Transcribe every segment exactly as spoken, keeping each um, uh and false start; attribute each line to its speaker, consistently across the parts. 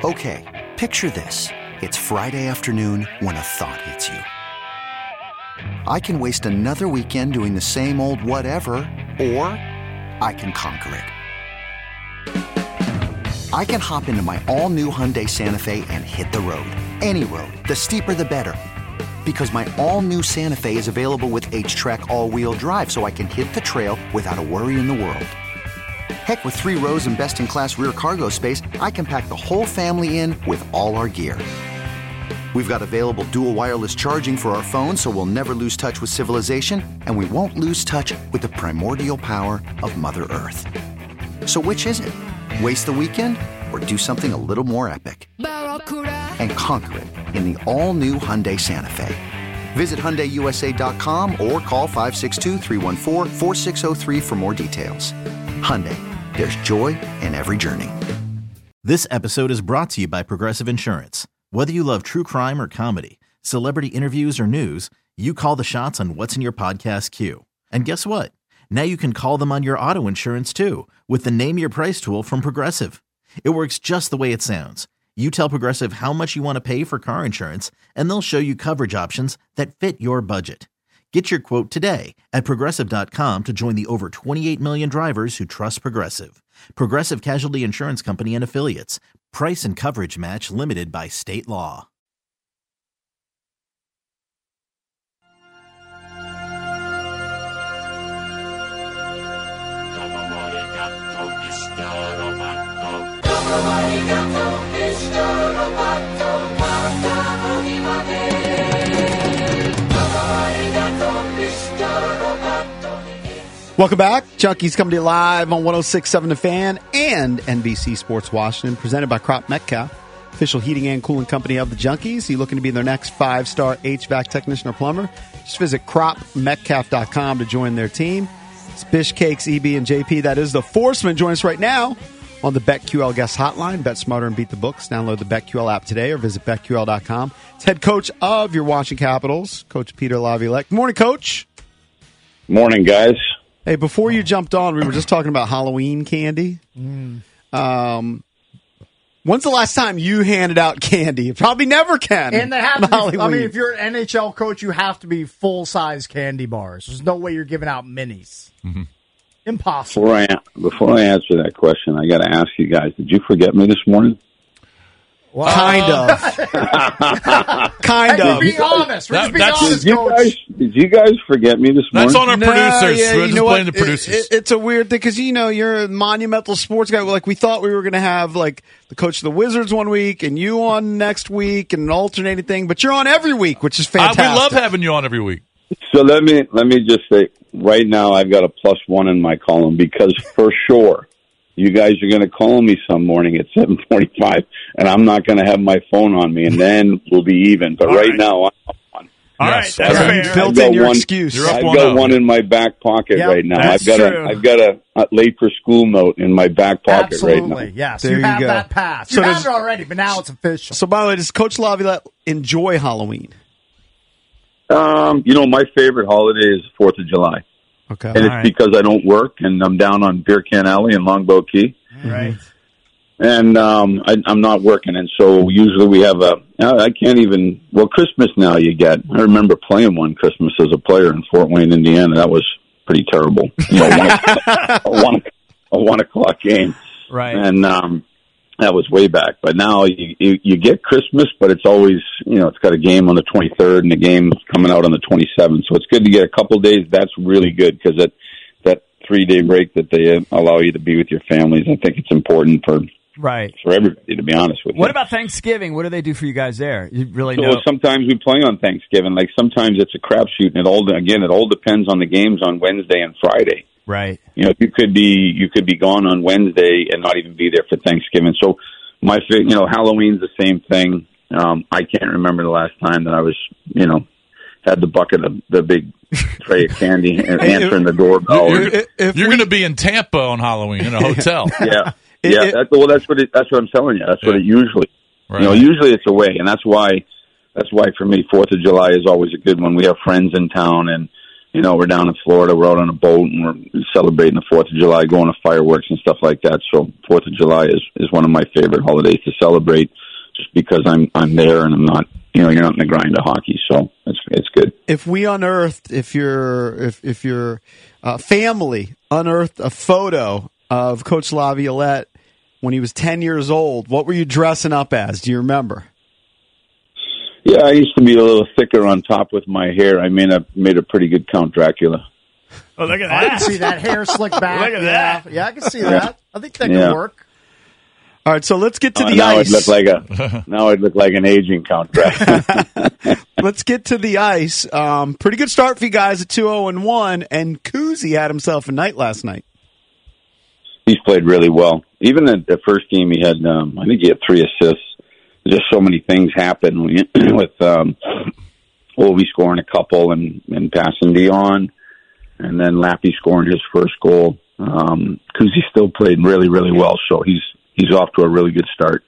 Speaker 1: Okay, picture this. It's Friday afternoon when a thought hits you. I can waste another weekend doing the same old whatever, or I can conquer it. I can hop into my all-new Hyundai Santa Fe and hit the road. Any road. The steeper, the better. Because my all-new Santa Fe is available with H-Track all-wheel drive, so I can hit the trail without a worry in the world. Heck, with three rows and best-in-class rear cargo space, I can pack the whole family in with all our gear. We've got available dual wireless charging for our phones, so we'll never lose touch with civilization, and we won't lose touch with the primordial power of Mother Earth. So which is it? Waste the weekend or do something a little more epic? And conquer it in the all-new Hyundai Santa Fe. Visit Hyundai U S A dot com or call five six two, three one four, four six zero three for more details. Hyundai, there's joy in every journey.
Speaker 2: This episode is brought to you by Progressive Insurance. Whether you love true crime or comedy, celebrity interviews or news, you call the shots on what's in your podcast queue. And guess what? Now you can call them on your auto insurance too with the Name Your Price tool from Progressive. It works just the way it sounds. You tell Progressive how much you want to pay for car insurance, and they'll show you coverage options that fit your budget. Get your quote today at Progressive dot com to join the over twenty-eight million drivers who trust Progressive. Progressive Casualty Insurance Company and Affiliates. Price and coverage match limited by state law.
Speaker 3: Welcome back. Junkies coming to you live on one oh six point seven The Fan and N B C Sports Washington, presented by Crop Metcalf, official heating and cooling company of the Junkies. Are you looking to be their next five-star H V A C technician or plumber? Just visit crop metcalf dot com to join their team. It's Bish, Cakes, E B, and J P. That is the Forceman. Join us right now on the BetQL guest hotline. Bet smarter and beat the books. Download the BetQL app today or visit bet Q L dot com. It's head coach of your Washington Capitals, Coach Peter Laviolette. Good morning, Coach.
Speaker 4: Morning, guys.
Speaker 3: Hey, before you jumped on, we were just talking about Halloween candy. Mm. Um, when's the last time you handed out candy? You probably never can.
Speaker 5: And they have to be, I mean, if you're an N H L coach, you have to be full-size candy bars. There's no way you're giving out minis. Mm-hmm. Impossible.
Speaker 4: Before I, before I answer that question, I got to ask you guys, did you forget me this morning?
Speaker 3: Well, kind of. kind
Speaker 5: hey,
Speaker 3: of.
Speaker 5: Be honest. We're
Speaker 6: that,
Speaker 5: just being honest,
Speaker 4: did you,
Speaker 5: Coach.
Speaker 4: guys, did you guys forget me this morning?
Speaker 6: That's on our
Speaker 3: no,
Speaker 6: producers.
Speaker 3: Yeah,
Speaker 6: We're
Speaker 3: you
Speaker 6: just
Speaker 3: know
Speaker 6: playing
Speaker 3: what?
Speaker 6: the producers.
Speaker 3: It, it, it's a weird thing because, you know, you're a monumental sports guy. Like, we thought we were going to have, like, the coach of the Wizards one week and you on next week and an alternating thing, but you're on every week, which is fantastic.
Speaker 6: Uh, we love having you on every week.
Speaker 4: So let me let me just say, right now I've got a plus one in my column because for sure you guys are going to call me some morning at seven forty-five, and I'm not going to have my phone on me, and then we'll be even. But right, right now, I'm on.
Speaker 6: All
Speaker 5: yes.
Speaker 6: right,
Speaker 5: that's
Speaker 3: fair.
Speaker 5: fair.
Speaker 3: Built in your
Speaker 4: one,
Speaker 3: excuse.
Speaker 6: You're up
Speaker 4: I've
Speaker 6: one
Speaker 4: got
Speaker 6: up.
Speaker 4: one in my back pocket
Speaker 5: Yep,
Speaker 4: right now.
Speaker 5: that's
Speaker 4: I've got
Speaker 5: true.
Speaker 4: a I've got a, a late for school note in my back pocket
Speaker 5: Absolutely.
Speaker 4: right now.
Speaker 5: Yes,
Speaker 3: There
Speaker 5: you
Speaker 3: you
Speaker 5: have
Speaker 3: go.
Speaker 5: that pass. You
Speaker 3: So
Speaker 5: have
Speaker 3: does-
Speaker 5: it already, but now it's official.
Speaker 3: So, by the way, does Coach Laviolette enjoy Halloween?
Speaker 4: Um, you know, my favorite holiday is Fourth of July,
Speaker 3: Okay.
Speaker 4: and it's
Speaker 5: right.
Speaker 4: because I don't work and I'm down on Beer Can Alley in Longboat Key.
Speaker 5: Right.
Speaker 4: And um, I, I'm not working, and so usually we have a. I can't even. Well, Christmas now you get. I remember playing one Christmas as a player in Fort Wayne, Indiana. That was pretty terrible. You know, one, a, one, a one o'clock game,
Speaker 5: Right.
Speaker 4: and um, that was way back. But now you, you you get Christmas, but it's always you know it's got a game on the twenty-third and a game coming out on the twenty-seventh. So it's good to get a couple of days. That's really good because that that three day break that they allow you to be with your families. I think it's important for.
Speaker 7: Right.
Speaker 4: For everybody, to be honest with you.
Speaker 7: What about Thanksgiving? What do they do for you guys there? You really
Speaker 4: so
Speaker 7: know?
Speaker 4: sometimes we play on Thanksgiving. Like sometimes it's a crapshoot, and it all again it all depends on the games on Wednesday and Friday.
Speaker 7: Right.
Speaker 4: You know, you could be you could be gone on Wednesday and not even be there for Thanksgiving. So my fa- you know Halloween's the same thing. Um, I can't remember the last time that I was you know had the bucket of the big tray of candy and answering the doorbell.
Speaker 6: You're,
Speaker 3: If- if
Speaker 6: you're
Speaker 3: we-
Speaker 6: going to be in Tampa on Halloween in a hotel.
Speaker 4: Yeah.
Speaker 3: It-
Speaker 4: Yeah,
Speaker 3: it-
Speaker 4: that's, well, that's what it, that's what I'm telling you. That's what it usually,
Speaker 6: Right.
Speaker 4: you know, usually it's away, and that's why, that's why for me, Fourth of July is always a good one. We have friends in town, and you know, we're down in Florida, we're out on a boat, and we're celebrating the fourth of July, going to fireworks and stuff like that. So fourth of July is, is one of my favorite holidays to celebrate, just because I'm I'm there and I'm not, you know, you're not in the grind of hockey. So it's it's good.
Speaker 3: If we unearthed, if your if if your uh, family unearthed a photo of Coach Laviolette when he was ten years old, what were you dressing up as? Do you remember?
Speaker 4: Yeah, I used to be a little thicker on top with my hair. I mean, I made a pretty good Count Dracula.
Speaker 7: Oh, look at
Speaker 5: I
Speaker 7: that.
Speaker 5: can see that hair slicked back.
Speaker 7: Look at
Speaker 5: yeah.
Speaker 7: that.
Speaker 5: Yeah, I can see that. I think that
Speaker 4: Yeah.
Speaker 5: could work.
Speaker 3: All right, so let's get to
Speaker 4: Uh,
Speaker 3: the
Speaker 4: now
Speaker 3: ice.
Speaker 4: I'd look like a now I'd look like an aging Count Dracula.
Speaker 3: Let's get to the ice. Um, pretty good start for you guys at two oh and one, and Kuzi had himself a night last night.
Speaker 4: He's played really well. Even the, the first game, he had um, I think he had three assists. Just so many things happen with um, Ovi scoring a couple and, and passing Dion, and then Lappy scoring his first goal. Um, Kuzi still played really, really well, so he's he's off to a really good start.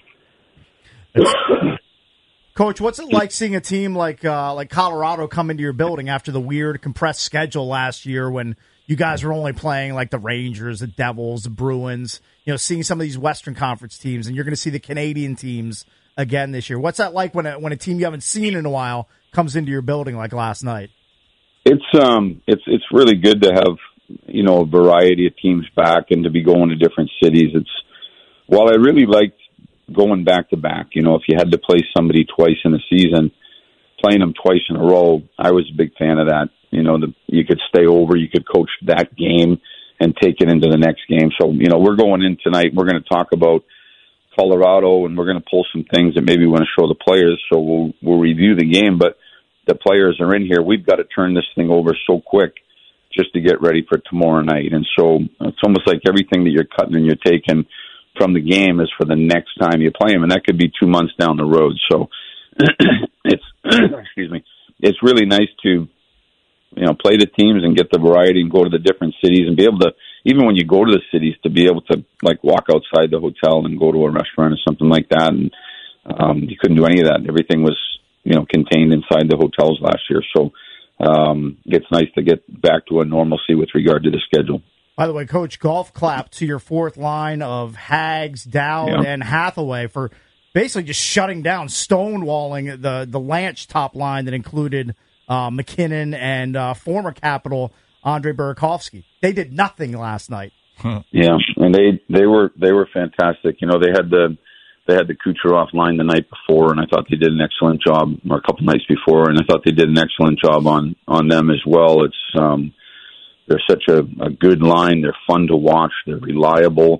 Speaker 5: Coach, what's it like seeing a team like uh, like Colorado come into your building after the weird compressed schedule last year when you guys were only playing like the Rangers, the Devils, the Bruins, you know, seeing some of these Western Conference teams, and you're going to see the Canadian teams again this year. What's that like when a, when a team you haven't seen in a while comes into your building like last night?
Speaker 4: It's um it's it's really good to have, you know, a variety of teams back and to be going to different cities. It's while I really liked going back to back, you know, if you had to play somebody twice in a season, playing them twice in a row, I was a big fan of that. You know, the, you could stay over, you could coach that game and take it into the next game. So, you know, we're going in tonight. We're going to talk about Colorado, and we're going to pull some things that maybe we want to show the players. So we'll we'll review the game, but the players are in here. We've got to turn this thing over so quick just to get ready for tomorrow night. And so it's almost like everything that you're cutting and you're taking from the game is for the next time you play them, and that could be two months down the road. So it's excuse me, it's really nice to, you know, play the teams and get the variety and go to the different cities and be able to, even when you go to the cities, to be able to like walk outside the hotel and go to a restaurant or something like that. And um, you couldn't do any of that. Everything was, you know, contained inside the hotels last year. So um, it's nice to get back to a normalcy with regard to the schedule.
Speaker 5: By the way, Coach, golf clap to your fourth line of Hags, Dowd,
Speaker 4: Yeah.
Speaker 5: and Hathaway for basically just shutting down, stonewalling the, the Lanch top line that included uh, McKinnon and uh, former Capital Andre Burakovsky. They did nothing last night.
Speaker 4: Yeah, and they they were they were fantastic. You know, they had the they had the Kucherov line the night before, and I thought they did an excellent job, or a couple nights before, and I thought they did an excellent job on on them as well. It's um, they're such a, a good line. They're fun to watch. They're reliable.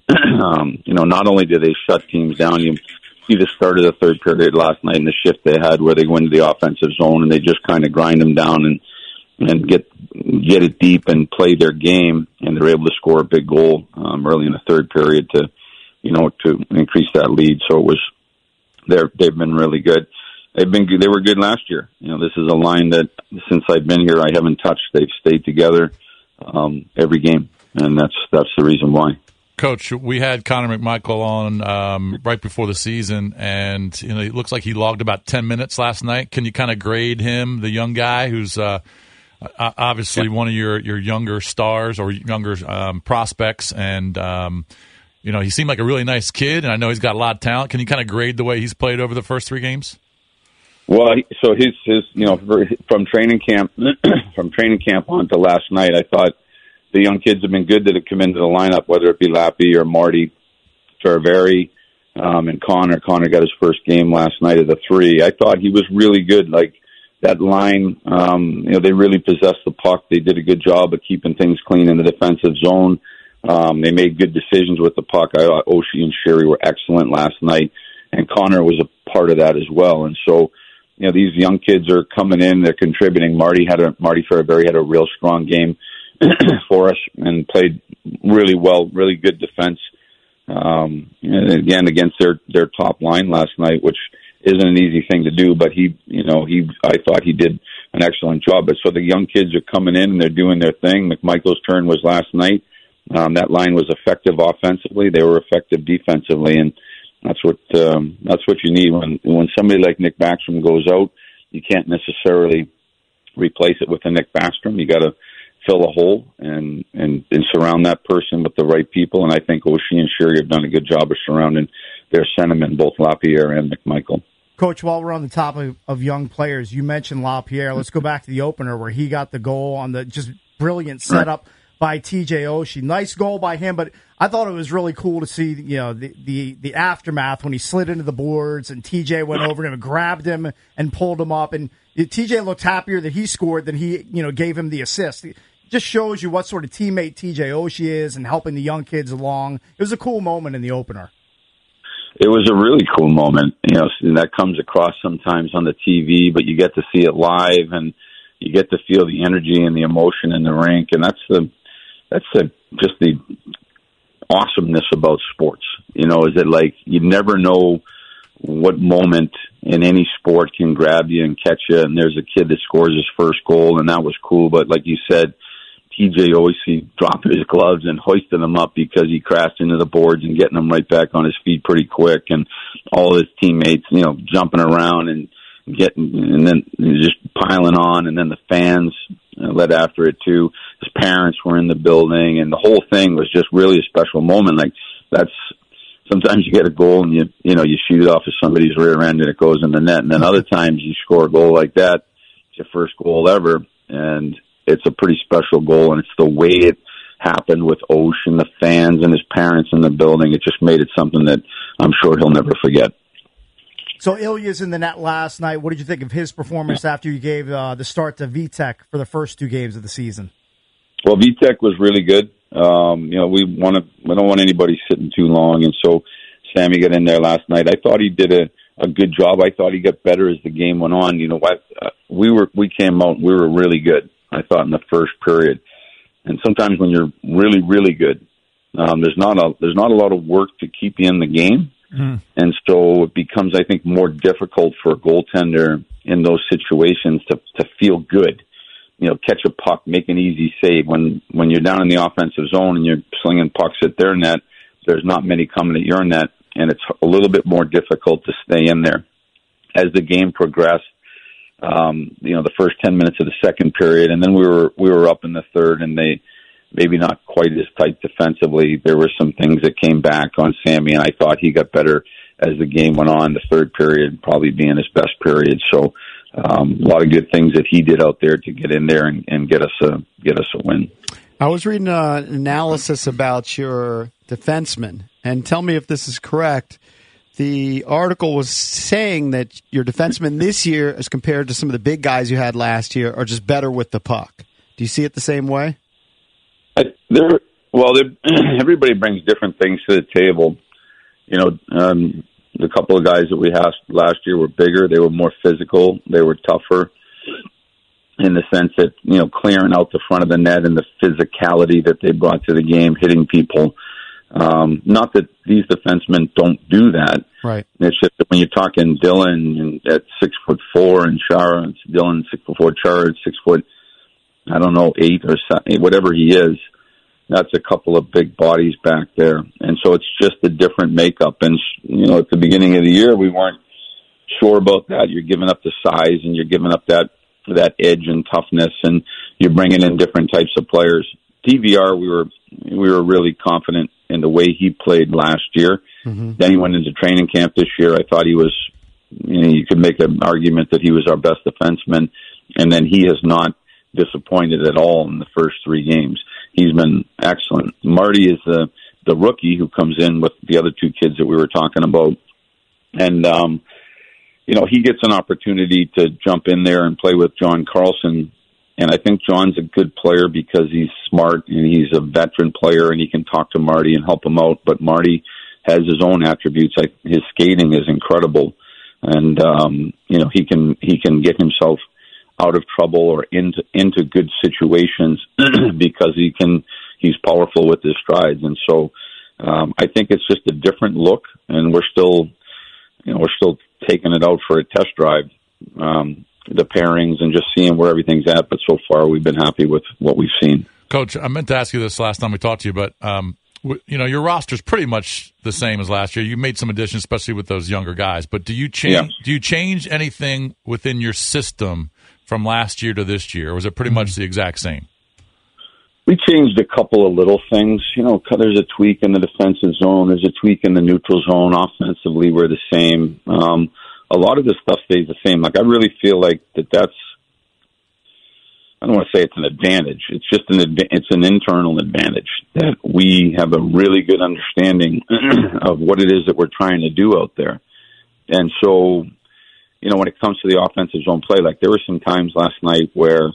Speaker 4: um, you know, not only do they shut teams down, you see the start of the third period last night in the shift they had where they go into the offensive zone and they just kind of grind them down and and get get it deep and play their game, and they're able to score a big goal um, early in the third period to, you know, to increase that lead. So it was, they're they've been really good. They've been good. They were good last year. You know, this is a line that since I've been here I haven't touched. They've stayed together um, every game, and that's that's the reason why.
Speaker 6: Coach, we had Connor McMichael on um, right before the season, and you know, it looks like he logged about ten minutes last night. Can you kind of grade him, the young guy who's uh, obviously yeah. one of your, your younger stars or younger um, prospects, and um, you know, he seemed like a really nice kid, and I know he's got a lot of talent. Can you kind of grade the way he's played over the first three games?
Speaker 4: Well, so his his you know from training camp from training camp on to last night, I thought the young kids have been good that have come into the lineup, whether it be Lappy or Marty Ferraveri um, and Connor. Connor got his first game last night of the three. I thought he was really good. Like that line, um, you know, they really possessed the puck. They did a good job of keeping things clean in the defensive zone. Um, they made good decisions with the puck. I thought Oshie and Sherry were excellent last night, and Connor was a part of that as well. And so, you know, these young kids are coming in, they're contributing. Marty had a Marty Ferraveri had a real strong game for us and played really well, really good defense. Um, and again, against their, their top line last night, which isn't an easy thing to do, but he, you know, he, I thought he did an excellent job. But so the young kids are coming in and they're doing their thing. McMichael's turn was last night. Um, that line was effective offensively. They were effective defensively, and that's what, um, that's what you need when, when somebody like Nick Backstrom goes out. You can't necessarily replace it with a Nick Backstrom. You got to fill a hole and, and, and surround that person with the right people. And I think Oshie and Sherry have done a good job of surrounding their centermen, both LaPierre and McMichael.
Speaker 5: Coach, while we're on the topic of young players, you mentioned LaPierre. Let's go back to the opener where he got the goal on the just brilliant setup by T J Oshie. Nice goal by him, but I thought it was really cool to see, you know, the, the, the aftermath when he slid into the boards and T J went over to him and grabbed him and pulled him up. And T J looked happier that he scored than he, you know, gave him the assist. It just shows you what sort of teammate T J Oshie is and helping the young kids along. It was a cool moment in the opener.
Speaker 4: It was a really cool moment, you know, and that comes across sometimes on the T V, but you get to see it live and you get to feel the energy and the emotion in the rink. And that's the, that's the, just the awesomeness about sports, you know, is that like, you never know what moment in any sport can grab you and catch you. And there's a kid that scores his first goal and that was cool. But like you said, T J Oshie dropping his gloves and hoisting them up because he crashed into the boards and getting them right back on his feet pretty quick, and all his teammates, you know, jumping around and getting, and then just piling on, and then the fans led after it too. His parents were in the building, and the whole thing was just really a special moment. Like that's sometimes you get a goal and you you know you shoot it off of somebody's rear end and it goes in the net, and then other times you score a goal like that, it's your first goal ever, and it's a pretty special goal, and it's the way it happened with Osh and the fans and his parents in the building. It just made it something that I'm sure he'll never forget.
Speaker 5: So Ilya's in the net last night. What did you think of his performance after you gave uh, the start to Vitek for the first two games of the season?
Speaker 4: Well, Vitek was really good. Um, you know, we want to, we don't want anybody sitting too long, and so Sammy got in there last night. I thought he did a, a good job. I thought he got better as the game went on. You know what? Uh, we were we came out. We were really good, I thought, in the first period. And sometimes when you're really, really good, um, there's not a there's not a lot of work to keep you in the game, mm. and so it becomes, I think, more difficult for a goaltender in those situations to to feel good. You know, catch a puck, make an easy save. When when you're down in the offensive zone and you're slinging pucks at their net, there's not many coming at your net, and it's a little bit more difficult to stay in there. As the game progressed, Um, you know, the first ten minutes of the second period, and then we were we were up in the third, and they maybe not quite as tight defensively. There were some things that came back on Sammy, and I thought he got better as the game went on. The third period probably being his best period. So um, a lot of good things that he did out there to get in there and, and get us a get us a win.
Speaker 3: I was reading an analysis about your defenseman, and tell me if this is correct. The article was saying that your defensemen this year, as compared to some of the big guys you had last year, are just better with the puck. Do you see it the same way?
Speaker 4: I, they're, well, they're, everybody brings different things to the table. You know, um, the couple of guys that we had last year were bigger. They were more physical. They were tougher in the sense that, you know, clearing out the front of the net and the physicality that they brought to the game, hitting people. Um, not that these defensemen don't do that.
Speaker 3: Right.
Speaker 4: It's just that when you're talking Dylan at six foot four and Chara, it's Dylan six foot four, Chara at six foot, I don't know, eight or seven, whatever he is. That's a couple of big bodies back there. And so it's just a different makeup. And, you know, at the beginning of the year, we weren't sure about that. You're giving up the size and you're giving up that, that edge and toughness, and you're bringing in different types of players. D V R, we were, we were really confident in the way he played last year. Mm-hmm. Then he went into training camp this year. I thought he was, you know, you could make an argument that he was our best defenseman, and then he has not disappointed at all in the first three games. He's been excellent. Marty is the, the rookie who comes in with the other two kids that we were talking about. And, um, you know, he gets an opportunity to jump in there and play with John Carlson. And I think John's a good player because he's smart and he's a veteran player and he can talk to Marty and help him out. But Marty has his own attributes. Like his skating is incredible. And, um, you know, he can, he can get himself out of trouble or into, into good situations because he can, he's powerful with his strides. And so, um, I think it's just a different look, and we're still, you know, we're still taking it out for a test drive. Um, the pairings and just seeing where everything's at. But so far, we've been happy with what we've seen.
Speaker 6: Coach, I meant to ask you this last time we talked to you, but, um, w- you know, your roster's pretty much the same as last year. You made some additions, especially with those younger guys. But do you change,
Speaker 4: yeah.
Speaker 6: do you change anything within your system from last year to this year? Or was it pretty much the exact same?
Speaker 4: We changed a couple of little things. You know, there's a tweak in the defensive zone. There's a tweak in the neutral zone. Offensively, we're the same. Um, a lot of this stuff stays the same. Like, I really feel like that that's, I don't want to say it's an advantage. It's just an adva- it's an internal advantage that we have a really good understanding of what it is that we're trying to do out there. And so, you know, when it comes to the offensive zone play, like there were some times last night where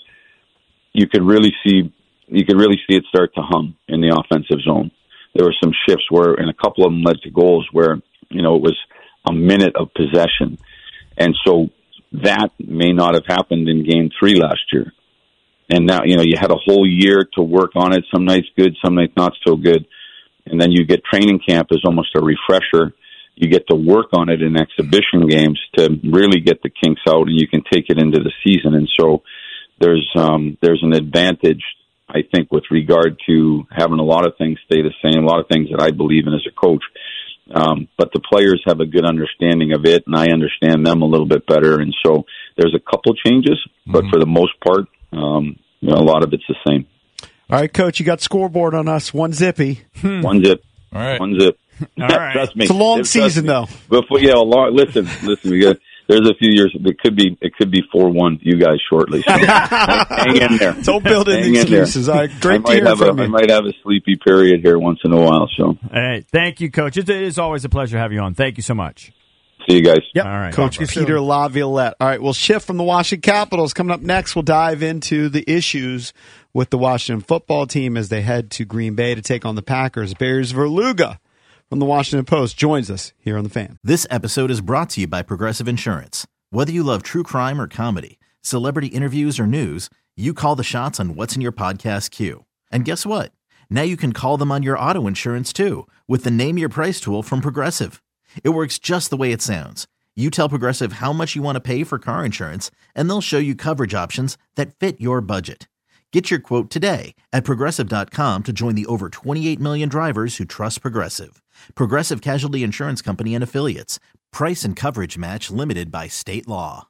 Speaker 4: you could really see you could really see it start to hum in the offensive zone. There were some shifts where, and a couple of them led to goals where, you know, it was a minute of possession. And so that may not have happened in game three last year. And now, you know, you had a whole year to work on it. Some nights good, some nights not so good. And then you get training camp as almost a refresher. You get to work on it in exhibition games to really get the kinks out, and you can take it into the season. And so there's um, there's an advantage, I think, with regard to having a lot of things stay the same, a lot of things that I believe in as a coach. Um, but the players have a good understanding of it, and I understand them a little bit better. And so there's a couple changes, but mm-hmm. for the most part, Um, you know, a lot of it's the same.
Speaker 3: All right, Coach, you got scoreboard on us. One zippy.
Speaker 4: Hmm. One zip.
Speaker 6: All right.
Speaker 4: One zip.
Speaker 7: All right.
Speaker 4: Trust me.
Speaker 3: It's a long
Speaker 4: Trust
Speaker 3: season,
Speaker 4: me.
Speaker 3: though.
Speaker 4: Before, yeah, a long, listen, listen. We got there's a few years. It could be it could be four one. You guys shortly. So hang in there.
Speaker 3: Don't build in
Speaker 4: hang
Speaker 3: excuses.
Speaker 4: In
Speaker 3: All right, great
Speaker 4: I
Speaker 3: to hear
Speaker 4: have
Speaker 3: from
Speaker 4: a,
Speaker 3: you.
Speaker 4: I might have a sleepy period here once in a while. So.
Speaker 7: All right. Thank you, Coach. It is always a pleasure to have you on. Thank you so much.
Speaker 4: See you guys.
Speaker 3: Yep.
Speaker 7: All right.
Speaker 3: Coach Peter Laviolette. All right, we'll shift from the Washington Capitals. Coming up next, we'll dive into the issues with the Washington football team as they head to Green Bay to take on the Packers. Bears Verluga from the Washington Post joins us here on The Fan.
Speaker 2: This episode is brought to you by Progressive Insurance. Whether you love true crime or comedy, celebrity interviews or news, you call the shots on what's in your podcast queue. And guess what? Now you can call them on your auto insurance too with the Name Your Price tool from Progressive. It works just the way it sounds. You tell Progressive how much you want to pay for car insurance, and they'll show you coverage options that fit your budget. Get your quote today at Progressive dot com to join the over twenty-eight million drivers who trust Progressive. Progressive Casualty Insurance Company and Affiliates. Price and coverage match limited by state law.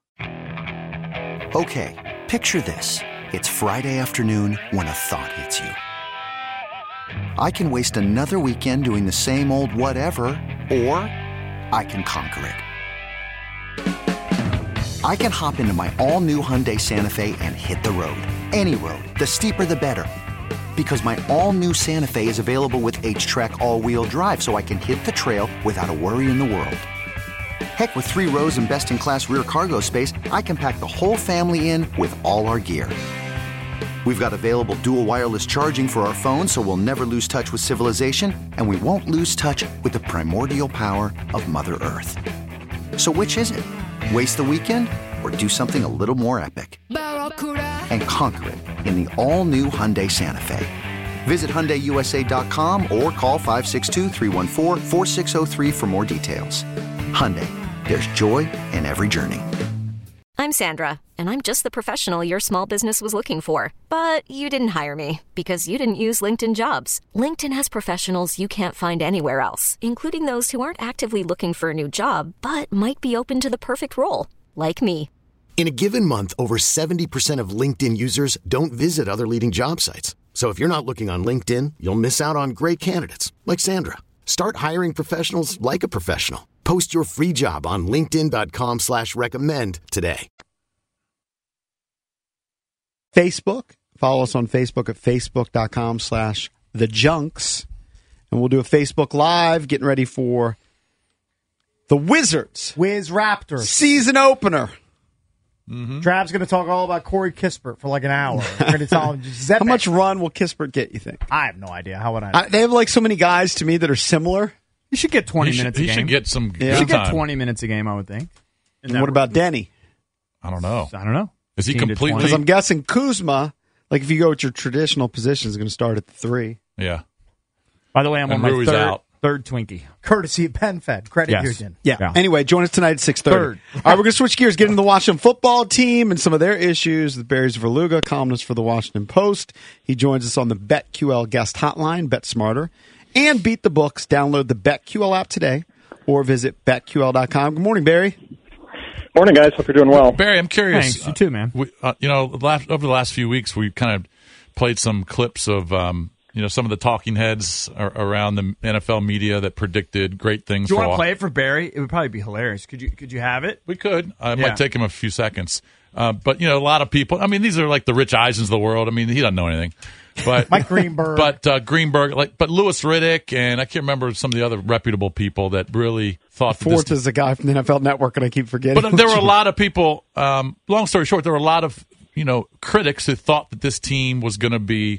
Speaker 1: Okay, picture this. It's Friday afternoon when a thought hits you. I can waste another weekend doing the same old whatever, or I can conquer it. I can hop into my all-new Hyundai Santa Fe and hit the road. Any road. The steeper, the better. Because my all-new Santa Fe is available with H-Track all-wheel drive, so I can hit the trail without a worry in the world. Heck, with three rows and best-in-class rear cargo space, I can pack the whole family in with all our gear. We've got available dual wireless charging for our phones, so we'll never lose touch with civilization, and we won't lose touch with the primordial power of Mother Earth. So which is it? Waste the weekend or do something a little more epic? And conquer it in the all-new Hyundai Santa Fe. Visit Hyundai U S A dot com or call five six two, three one four, four six zero three for more details. Hyundai, there's joy in every journey.
Speaker 8: I'm Sandra, and I'm just the professional your small business was looking for. But you didn't hire me because you didn't use LinkedIn Jobs. LinkedIn has professionals you can't find anywhere else, including those who aren't actively looking for a new job, but might be open to the perfect role, like me.
Speaker 9: In a given month, over seventy percent of LinkedIn users don't visit other leading job sites. So if you're not looking on LinkedIn, you'll miss out on great candidates, like Sandra. Start hiring professionals like a professional. Post your free job on linkedin dot com slash recommend today.
Speaker 3: Facebook. Follow us on Facebook at facebook dot com slash the junks. And we'll do a Facebook Live getting ready for the Wizards.
Speaker 5: Wiz Raptors.
Speaker 3: Season opener.
Speaker 5: Mm-hmm. Trav's going to talk all about Corey Kispert for like an hour. We're going to tell him,
Speaker 3: how much run will Kispert get, you think?
Speaker 5: I have no idea. How would I know?
Speaker 3: I they have like so many guys to me that are similar.
Speaker 7: You should get twenty
Speaker 6: he
Speaker 7: minutes
Speaker 6: should,
Speaker 7: a game.
Speaker 6: He should get some
Speaker 7: yeah.
Speaker 6: good
Speaker 7: should
Speaker 6: time.
Speaker 7: get twenty minutes a game, I would think.
Speaker 3: And, and what about Denny?
Speaker 6: I don't know.
Speaker 7: I don't know.
Speaker 6: Is he completely?
Speaker 3: Because I'm guessing Kuzma, like if you go with your traditional position, is going to start at the three.
Speaker 6: Yeah.
Speaker 7: By the way, I'm
Speaker 6: and
Speaker 7: on
Speaker 6: Rui's
Speaker 7: my third,
Speaker 6: out.
Speaker 7: third Twinkie.
Speaker 5: Courtesy of PenFed. Credit
Speaker 7: yes.
Speaker 5: union.
Speaker 3: Yeah.
Speaker 7: yeah.
Speaker 3: Anyway, join us tonight at six thirty.
Speaker 7: Third.
Speaker 3: All right, we're going to switch gears, get into the Washington football team and some of their issues. The Bears Verluga, columnist for the Washington Post. He joins us on the BetQL guest hotline, Bet Smarter, and Beat the Books. Download the BetQL app today or visit bet Q L dot com. Good morning, Barry.
Speaker 10: Morning, guys. Hope you're doing well.
Speaker 6: Barry, I'm curious.
Speaker 7: Thanks. You too, man.
Speaker 6: We, uh, you know, last, over the last few weeks, we've kind of played some clips of, um, you know, some of the talking heads ar- around the N F L media that predicted great things.
Speaker 7: Do you
Speaker 6: for
Speaker 7: want to
Speaker 6: all.
Speaker 7: play it for Barry? It would probably be hilarious. Could you Could you have it?
Speaker 6: We could. Uh, it
Speaker 7: Yeah.
Speaker 6: might take him a few seconds. Uh, but, you know, a lot of people, I mean, these are like the Rich Eisens of the world. I mean, he doesn't know anything. But
Speaker 5: Mike Greenberg.
Speaker 6: But uh, Greenberg, like, but Louis Riddick, and I can't remember some of the other reputable people that really thought that
Speaker 3: Fourth
Speaker 6: this,
Speaker 3: is a guy from the N F L Network, and I keep forgetting.
Speaker 6: But there were a lot of people, um, long story short, there were a lot of, you know, critics who thought that this team was going to be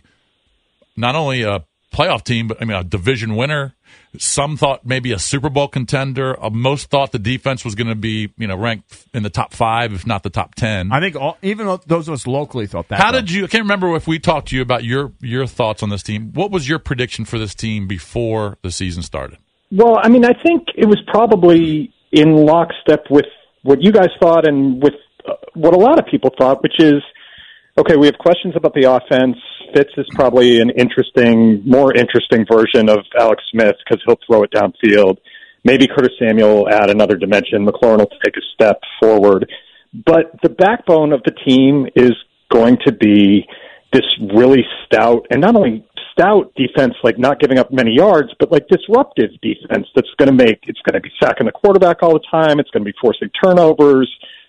Speaker 6: not only a playoff team, but I mean, a division winner. Some thought maybe a Super Bowl contender. Uh, most thought the defense was going to be, you know, ranked in the top five, if not the top ten.
Speaker 7: I think all, even those of us locally thought that.
Speaker 6: How
Speaker 7: though.
Speaker 6: did you? I can't remember if we talked to you about your your thoughts on this team. What was your prediction for this team before the season started?
Speaker 10: Well, I mean, I think it was probably in lockstep with what you guys thought and with uh, what a lot of people thought, which is, okay, we have questions about the offense. Fitz is probably an interesting, more interesting version of Alex Smith because he'll throw it downfield. Maybe Curtis Samuel will add another dimension. McLaurin will take a step forward. But the backbone of the team is going to be this really stout, and not only stout defense, like not giving up many yards, but like disruptive defense that's going to make, it's going to be sacking the quarterback all the time. It's going to be forcing turnovers.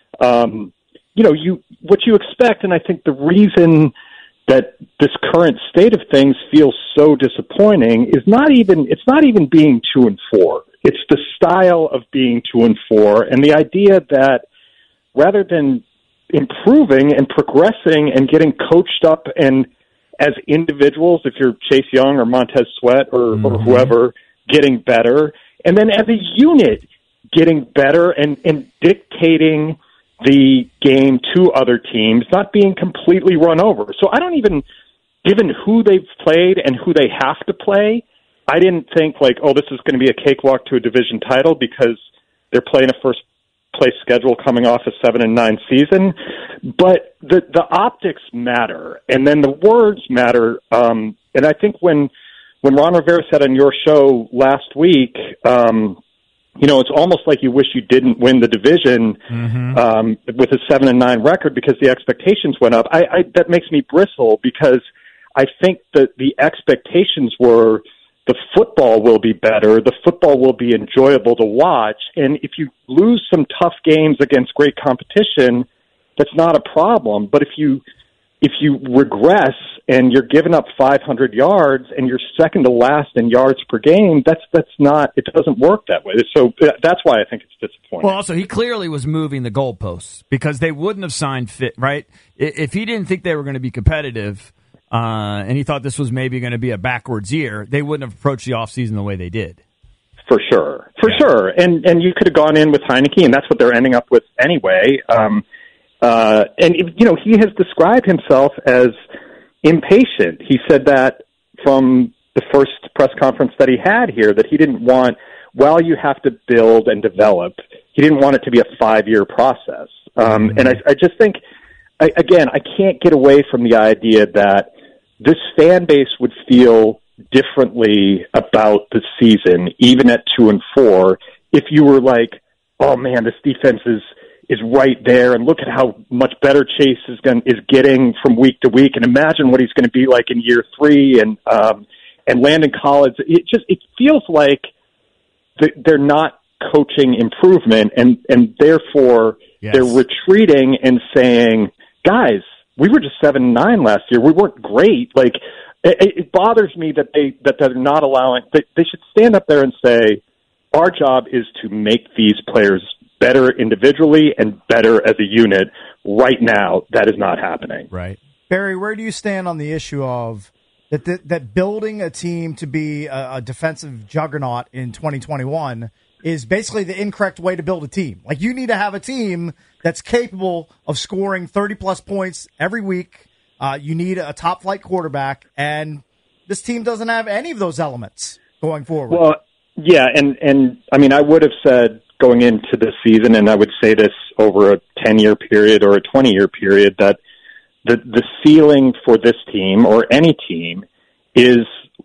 Speaker 10: Um, you know, you what you expect, and I think the reason that this current state of things feels so disappointing is not even, it's not even being two and four. It's the style of being two and four, and the idea that rather than improving and progressing and getting coached up and as individuals, if you're Chase Young or Montez Sweat or, mm-hmm. or whoever, getting better, and then as a unit getting better and, and dictating the game to other teams, not being completely run over. So I don't even, given who they've played and who they have to play, I didn't think like, oh, this is going to be a cakewalk to a division title because they're playing a first place schedule coming off a seven and nine season. But the the optics matter, and then the words matter. Um, and I think when when Ron Rivera said on your show last week, um, you know, it's almost like you wish you didn't win the division mm-hmm. um, with a seven and nine record because the expectations went up. I, I that makes me bristle because I think that the expectations were the football will be better, the football will be enjoyable to watch, and if you lose some tough games against great competition, that's not a problem. But if you if you regress and you're giving up five hundred yards and you're second to last in yards per game, that's that's not, it doesn't work that way. So that's why I think it's disappointing.
Speaker 7: Well, also, he clearly was moving the goalposts because they wouldn't have signed Fit, right? If he didn't think they were going to be competitive uh, and he thought this was maybe going to be a backwards year, they wouldn't have approached the offseason the way they did.
Speaker 10: For sure. For yeah. sure. And and you could have gone in with Heineke, and that's what they're ending up with anyway. Um, uh, and, you know, he has described himself as impatient. He said that from the first press conference that he had here, that he didn't want, while you have to build and develop, he didn't want it to be a five-year process. Um, mm-hmm. And I, I just think, I, again, I can't get away from the idea that this fan base would feel differently about the season, even at two and four, if you were like, oh man, this defense is is right there, and look at how much better Chase is going is getting from week to week, and imagine what he's going to be like in year three, and um, and Landon Collins. It just it feels like they're not coaching improvement, and and therefore yes. they're retreating and saying, guys, we were just seven and nine last year. We weren't great. Like it, it bothers me that they that they're not allowing. They, they should stand up there and say, our job is to make these players better individually and better as a unit. Right now, that is not happening.
Speaker 7: Right.
Speaker 5: Barry, where do you stand on the issue of that that, that building a team to be a, a defensive juggernaut in twenty twenty-one is basically the incorrect way to build a team? Like, you need to have a team that's capable of scoring thirty-plus points every week. Uh, you need a top-flight quarterback, and this team doesn't have any of those elements going forward.
Speaker 10: Well, yeah, and, and I mean, I would have said going into this season, and I would say this over a ten-year period or a twenty-year period, that the the ceiling for this team or any team is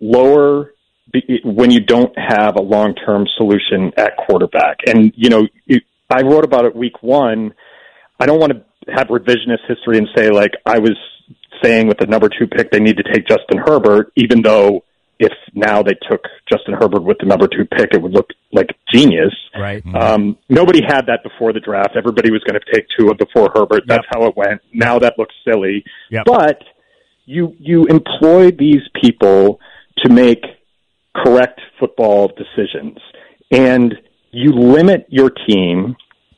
Speaker 10: lower when you don't have a long-term solution at quarterback. And, you know, I wrote about it week one. I don't want to have revisionist history and say, like, I was saying with the number two pick they need to take Justin Herbert, even though if now they took Justin Herbert with the number two pick, it would look like genius.
Speaker 7: Right. Mm-hmm.
Speaker 10: Um, nobody had that before the draft. Everybody was going to take Tua before Herbert. That's yep. how it went. Now that looks silly.
Speaker 7: Yep.
Speaker 10: But you you employ these people to make correct football decisions, and you limit your team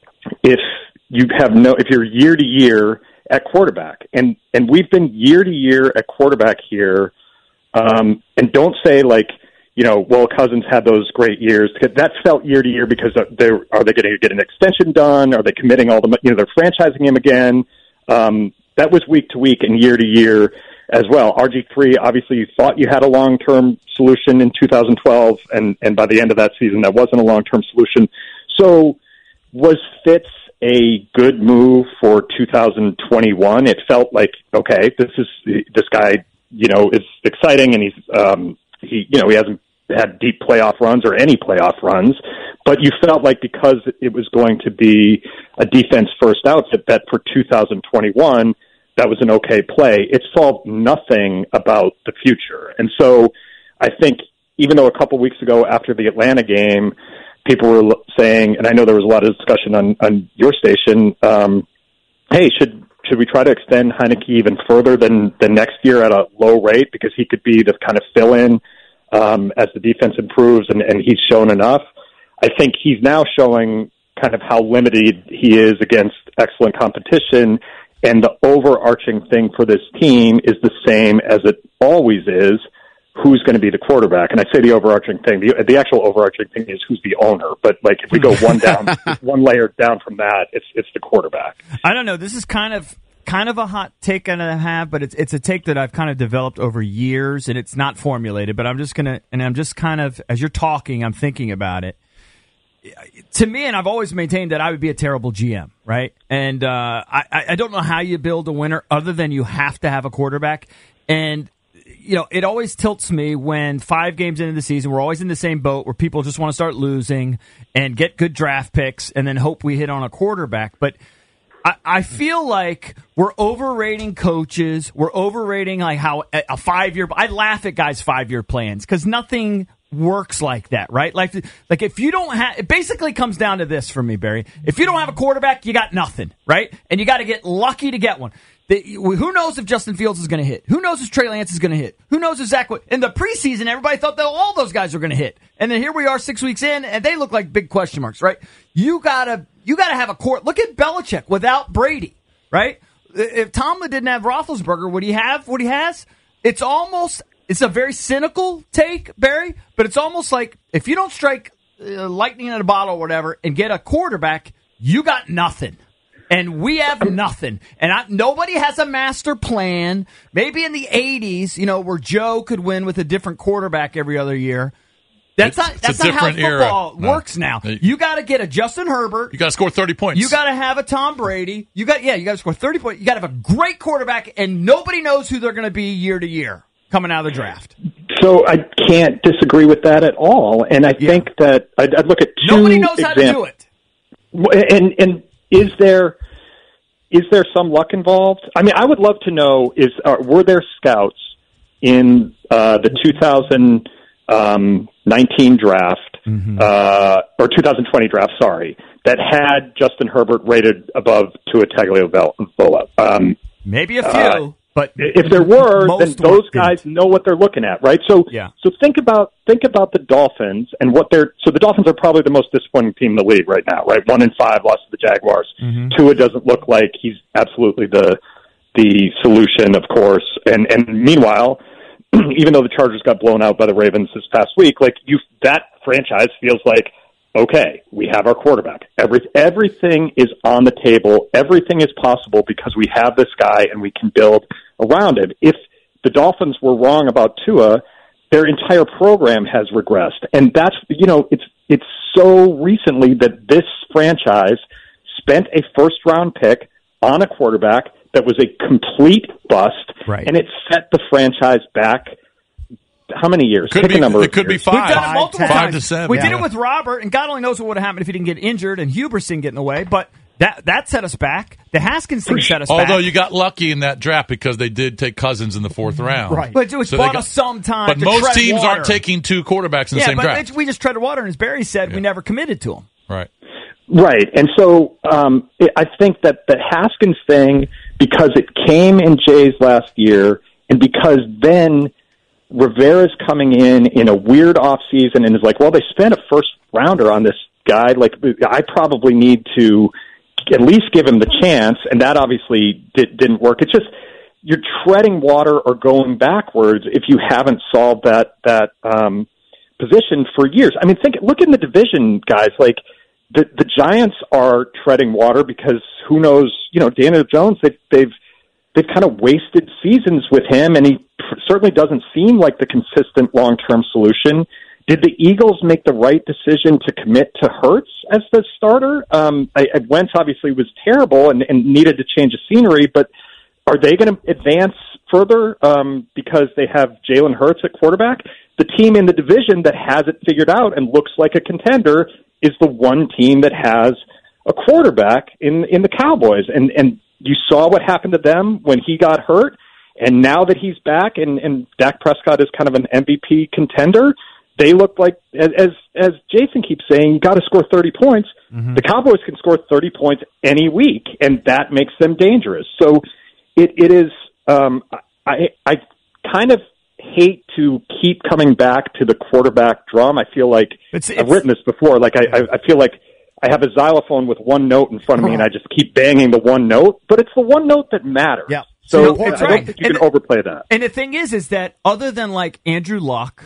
Speaker 10: if you have no if you're year to year at quarterback, and and we've been year to year at quarterback here. Um, and don't say like, you know, well, Cousins had those great years. That felt year to year because they are they going to get an extension done? Are they committing all the, you know, they're franchising him again? Um, that was week to week and year to year as well. R G three, obviously you thought you had a long-term solution in two thousand twelve, and, and by the end of that season, that wasn't a long-term solution. So was Fitz a good move for two thousand twenty-one? It felt like, okay, this is, this guy, you know, is exciting, and he's, um, he, you know, he hasn't had deep playoff runs or any playoff runs, but you felt like because it was going to be a defense first outfit that for two thousand twenty-one, that was an okay play. It solved nothing about the future. And so I think even though a couple weeks ago after the Atlanta game, people were saying, and I know there was a lot of discussion on, on your station, um, hey, should Should we try to extend Heineke even further than, than next year at a low rate because he could be the kind of fill-in um, as the defense improves, and, and he's shown enough? I think he's now showing kind of how limited he is against excellent competition, and the overarching thing for this team is the same as it always is. Who's going to be the quarterback? And I say the overarching thing, the, the actual overarching thing is who's the owner. But like if we go one down, one layer down from that, it's it's the quarterback.
Speaker 7: I don't know. This is kind of kind of a hot take that I have, but it's it's a take that I've kind of developed over years, and it's not formulated. But I'm just gonna, and I'm just kind of as you're talking, I'm thinking about it. To me, and I've always maintained that I would be a terrible G M, right? And uh, I I don't know how you build a winner other than you have to have a quarterback. And you know, it always tilts me when five games into the season, we're always in the same boat where people just want to start losing and get good draft picks and then hope we hit on a quarterback. But I, I feel like we're overrating coaches. We're overrating like how a five-year – I laugh at guys' five-year plans because nothing works like that, right? Like, like if you don't have – it basically comes down to this for me, Barry. If you don't have a quarterback, you got nothing, right? And you got to get lucky to get one. The, who knows if Justin Fields is going to hit? Who knows if Trey Lance is going to hit? Who knows if Zach... In the preseason, everybody thought that all those guys were going to hit. And then here we are six weeks in, and they look like big question marks, right? You got to you gotta have a court. Look at Belichick without Brady, right? If Tomlin didn't have Roethlisberger, would he have what he has? It's almost... It's a very cynical take, Barry, but it's almost like if you don't strike uh, lightning in a bottle or whatever and get a quarterback, you got nothing. And we have nothing. And I, nobody has a master plan. Maybe in the eighties, you know, where Joe could win with a different quarterback every other year. That's
Speaker 6: it's,
Speaker 5: not
Speaker 6: it's
Speaker 5: that's not how football
Speaker 6: era.
Speaker 5: works
Speaker 6: no.
Speaker 5: now. You got to get a Justin Herbert.
Speaker 6: You got to score thirty points.
Speaker 5: You got to have a Tom Brady. You got yeah, you got to score thirty points. You got to have a great quarterback, and nobody knows who they're going to be year to year coming out of the draft.
Speaker 10: So I can't disagree with that at all. And I yeah. think that I'd, I'd look at two
Speaker 5: Nobody knows
Speaker 10: examples.
Speaker 5: how to do it.
Speaker 10: And and is there is there some luck involved? I mean, I would love to know: is uh, were there scouts in uh, the two thousand nineteen draft mm-hmm. uh, or two thousand twenty draft? Sorry, that had Justin Herbert rated above Tua Tagovailoa. Um,
Speaker 7: Maybe a few.
Speaker 10: Uh,
Speaker 7: But
Speaker 10: if there were, then those guys
Speaker 7: didn't.
Speaker 10: know what they're looking at, right? So,
Speaker 7: yeah.
Speaker 10: so think about think about the Dolphins and what they're. So the Dolphins are probably the most disappointing team in the league right now, right? One in five, lost to the Jaguars. Mm-hmm. Tua doesn't look like he's absolutely the the solution, of course. And and meanwhile, even though the Chargers got blown out by the Ravens this past week, like you, that franchise feels like, okay, we have our quarterback. Every, everything is on the table. Everything is possible because we have this guy and we can build around him. If the Dolphins were wrong about Tua, their entire program has regressed. And that's, you know, it's, it's so recently that this franchise spent a first round pick on a quarterback that was a complete bust.
Speaker 7: Right.
Speaker 10: And it set the franchise back how many years?
Speaker 6: Could
Speaker 10: Pick
Speaker 6: be,
Speaker 10: a number.
Speaker 6: It could be
Speaker 10: years.
Speaker 6: five.
Speaker 7: We've done it multiple
Speaker 6: five
Speaker 7: times.
Speaker 6: to seven.
Speaker 7: We
Speaker 6: yeah.
Speaker 7: did it with Robert, and God only knows what would have happened if he didn't get injured and Hubers didn't get in the way. But that that set us back. The Haskins thing set us
Speaker 6: Although
Speaker 7: back.
Speaker 6: Although you got lucky in that draft because they did take Cousins in the fourth round.
Speaker 5: Right.
Speaker 7: But it was
Speaker 6: So
Speaker 7: bought
Speaker 6: they got-
Speaker 7: us some time.
Speaker 6: But
Speaker 7: to
Speaker 6: most
Speaker 7: tread
Speaker 6: teams
Speaker 7: water.
Speaker 6: aren't taking two quarterbacks in the
Speaker 7: yeah,
Speaker 6: same
Speaker 7: but
Speaker 6: draft.
Speaker 7: it- we just treaded water, and as Barry said,
Speaker 6: Yeah.
Speaker 7: we never committed to him.
Speaker 6: Right.
Speaker 10: Right. And so um, it, I think that the Haskins thing, because it came in Jay's last year, and because then Rivera's coming in in a weird offseason and is like, well, they spent a first rounder on this guy. Like, I probably need to at least give him the chance. And that obviously did, didn't work. It's just you're treading water or going backwards if you haven't solved that, that um, position for years. I mean, think, look in the division, guys. Like, the, the Giants are treading water because who knows, you know, Daniel Jones, they've, they've, they've kind of wasted seasons with him, and he certainly doesn't seem like the consistent long-term solution. Did the Eagles make the right decision to commit to Hurts as the starter? Um, I, I, Wentz obviously was terrible and, and needed to change the scenery, but are they going to advance further um, because they have Jalen Hurts at quarterback? The team in the division that has it figured out and looks like a contender is the one team that has a quarterback in in the Cowboys, and and you saw what happened to them when he got hurt, and now that he's back and and Dak Prescott is kind of an M V P contender, they look like, as as, as Jason keeps saying, you got to score thirty points. Mm-hmm. The Cowboys can score thirty points any week, and that makes them dangerous. So it it is. Um, I I kind of hate to keep coming back to the quarterback drum. I feel like
Speaker 7: It's-
Speaker 10: I've
Speaker 7: it's-
Speaker 10: written this before. Like I, I, I feel like I have a xylophone with one note in front of me, and I just keep banging the one note. But it's the one note that matters.
Speaker 5: Yeah.
Speaker 10: So
Speaker 7: No,
Speaker 10: I
Speaker 7: that's
Speaker 10: don't
Speaker 7: right.
Speaker 10: think you
Speaker 7: And
Speaker 10: can
Speaker 7: the-
Speaker 10: overplay that.
Speaker 7: And the thing is, is that other than like Andrew Luck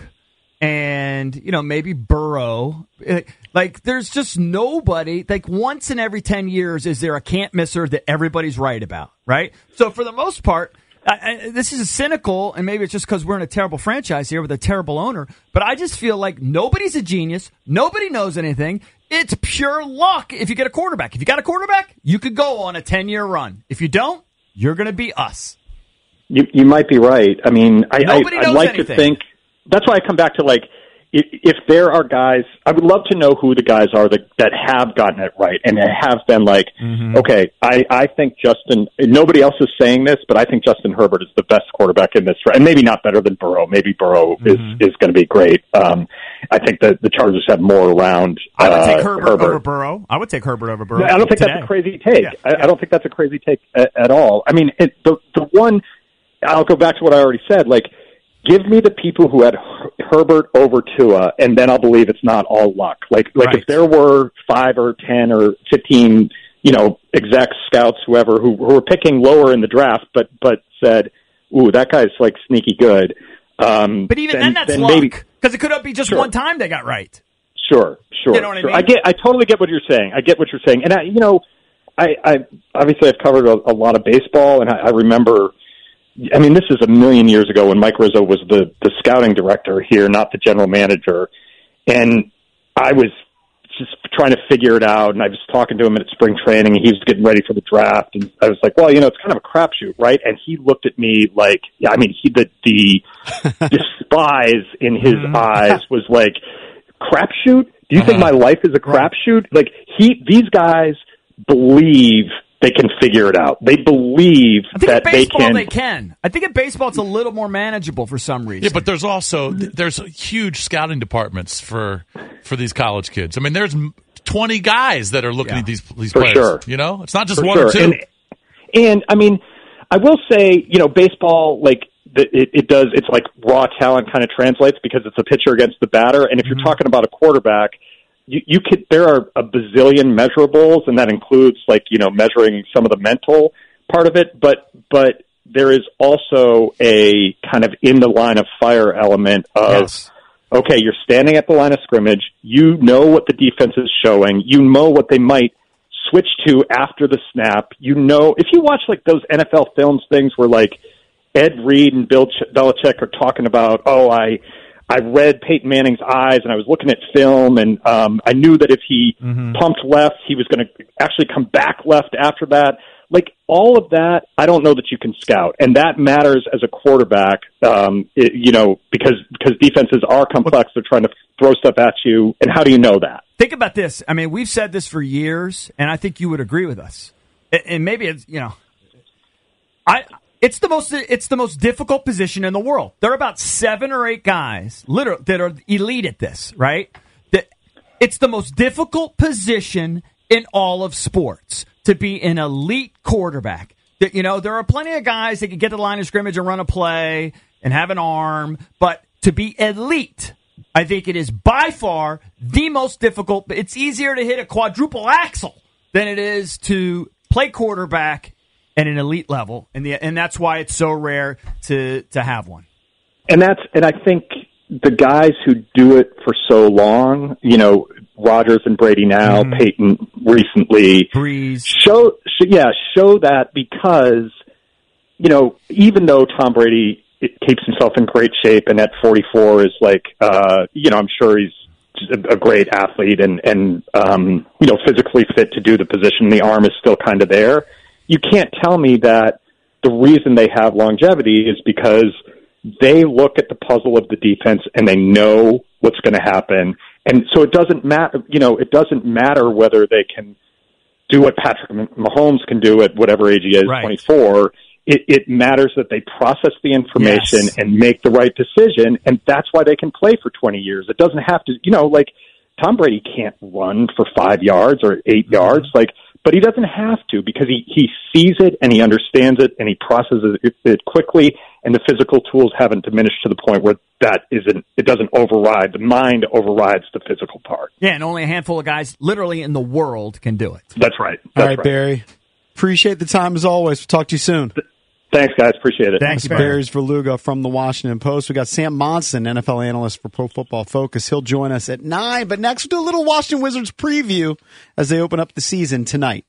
Speaker 7: and, you know, maybe Burrow, eh, like there's just nobody, like once in every ten years, is there a can't misser that everybody's right about, right? So for the most part, I, I, this is cynical, and maybe it's just because we're in a terrible franchise here with a terrible owner, but I just feel like nobody's a genius. Nobody knows anything. It's pure luck if you get a quarterback. If you got a quarterback, you could go on a ten-year run. If you don't, you're going to be us.
Speaker 10: You you might be right. I mean, I, I
Speaker 7: Nobody
Speaker 10: I'd
Speaker 7: knows
Speaker 10: like
Speaker 7: anything.
Speaker 10: to think that's why I come back to like if, if there are guys, I would love to know who the guys are that that have gotten it right and have been like,
Speaker 7: Mm-hmm.
Speaker 10: okay, I I think Justin. Nobody else is saying this, but I think Justin Herbert is the best quarterback in this, and maybe not better than Burrow. Maybe Burrow
Speaker 7: Mm-hmm.
Speaker 10: is is going to be great. Um, I think that the Chargers have more around.
Speaker 7: I would take
Speaker 10: uh,
Speaker 7: Herbert,
Speaker 10: Herbert
Speaker 7: over Burrow. I would take Herbert over Burrow.
Speaker 10: No, I don't think
Speaker 7: today.
Speaker 10: that's a crazy take.
Speaker 7: Yeah,
Speaker 10: I,
Speaker 7: yeah.
Speaker 10: I don't think that's a crazy take at, at all. I mean, it, the the one, I'll go back to what I already said. Like, give me the people who had Her- Herbert over Tua, and then I'll believe it's not all luck. Like, like
Speaker 7: Right.
Speaker 10: if there were five or ten or fifteen, you know, execs, scouts, whoever, who, who were picking lower in the draft, but but said, "Ooh, that guy's like sneaky good." Um,
Speaker 7: But even then,
Speaker 10: then
Speaker 7: that's
Speaker 10: then
Speaker 7: luck.
Speaker 10: maybe-
Speaker 7: Because it could be just
Speaker 10: Sure.
Speaker 7: one time they got right.
Speaker 10: Sure, sure.
Speaker 7: You know what I
Speaker 10: sure.
Speaker 7: mean?
Speaker 10: I get, I totally get what you're saying. I get what you're saying, and I, you know, I, I obviously I've covered a, a lot of baseball, and I, I remember. I mean, this is a million years ago when Mike Rizzo was the the scouting director here, not the general manager, and I was just trying to figure it out. And I was talking to him at spring training, and he was getting ready for the draft, and I was like, "Well, you know, it's kind of a crapshoot, right?" And he looked at me like, yeah, I mean, he the the despise in his eyes was like, crapshoot? Do you think my life is a crapshoot? Like he, these guys believe they can figure it out. They believe
Speaker 7: I think
Speaker 10: that
Speaker 7: in
Speaker 10: they
Speaker 7: baseball
Speaker 10: can.
Speaker 7: they can. I think in baseball it's a little more manageable for some reason.
Speaker 6: Yeah, but there's also there's huge scouting departments for for these college kids. I mean, there's twenty guys that are looking
Speaker 7: Yeah.
Speaker 6: at these these
Speaker 10: For
Speaker 6: players.
Speaker 10: sure.
Speaker 6: You know, it's not just
Speaker 10: For
Speaker 6: one
Speaker 10: sure.
Speaker 6: or two.
Speaker 10: And, and I mean, I will say, you know, baseball, like the, it, it does. It's like raw talent kind of translates because it's a pitcher against the batter. And if
Speaker 7: Mm-hmm.
Speaker 10: you're talking about a quarterback, you, you could. There are a bazillion measurables, and that includes like you know measuring some of the mental part of it. But but there is also a kind of in the line of fire element of.
Speaker 7: Yes.
Speaker 10: Okay, you're standing at the line of scrimmage. You know what the defense is showing. You know what they might switch to after the snap. You know, if you watch like those N F L films things where like Ed Reed and Bill Ch- Belichick are talking about, oh, I I read Peyton Manning's eyes and I was looking at film and um, I knew that if he
Speaker 7: Mm-hmm.
Speaker 10: pumped left, he was going to actually come back left after that. Like, all of that, I don't know that you can scout. And that matters as a quarterback, um, it, you know, because because defenses are complex. They're trying to throw stuff at you. And how do you know that?
Speaker 7: Think about this. I mean, we've said this for years, and I think you would agree with us. And maybe it's, you know, I it's the most it's the most difficult position in the world. There are about seven or eight guys literally that are elite at this, right? That it's the most difficult position in all of sports to be an elite quarterback. That, you know, there are plenty of guys that can get to the line of scrimmage and run a play and have an arm, but to be elite, I think it is by far the most difficult. It's easier to hit a quadruple axle than it is to play quarterback at an elite level, and the and that's why it's so rare to to have one.
Speaker 10: And that's and I think the guys who do it for so long, you know, Rodgers and Brady now, mm. Peyton recently,
Speaker 7: Breeze,
Speaker 10: show, yeah, show that because, you know, even though Tom Brady it keeps himself in great shape and at forty-four is like, uh, you know, I'm sure he's a, a great athlete and, and, um, you know, physically fit to do the position. The arm is still kind of there. You can't tell me that the reason they have longevity is because they look at the puzzle of the defense and they know what's going to happen. And so it doesn't matter, you know, it doesn't matter whether they can do what Patrick Mahomes can do at whatever age he is, right. twenty-four. It, it matters that they process the information yes. and make the right decision. And that's why they can play for twenty years. It doesn't have to, you know, like Tom Brady can't run for five yards or eight mm-hmm. yards. Like, but he doesn't have to because he, he sees it and he understands it and he processes it, it quickly, and the physical tools haven't diminished to the point where that isn't, it doesn't override. The mind overrides the physical part.
Speaker 7: Yeah, and only a handful of guys literally in the world can do it.
Speaker 10: That's right. That's
Speaker 3: All right,
Speaker 10: right,
Speaker 3: Barry. Appreciate the time as always. We'll talk to you soon.
Speaker 10: Thanks, guys. Appreciate it.
Speaker 7: Thanks,
Speaker 3: Barry Verluga from the Washington Post. We got Sam Monson, N F L analyst for Pro Football Focus. He'll join us at nine. But next, we'll do a little Washington Wizards preview as they open up the season tonight.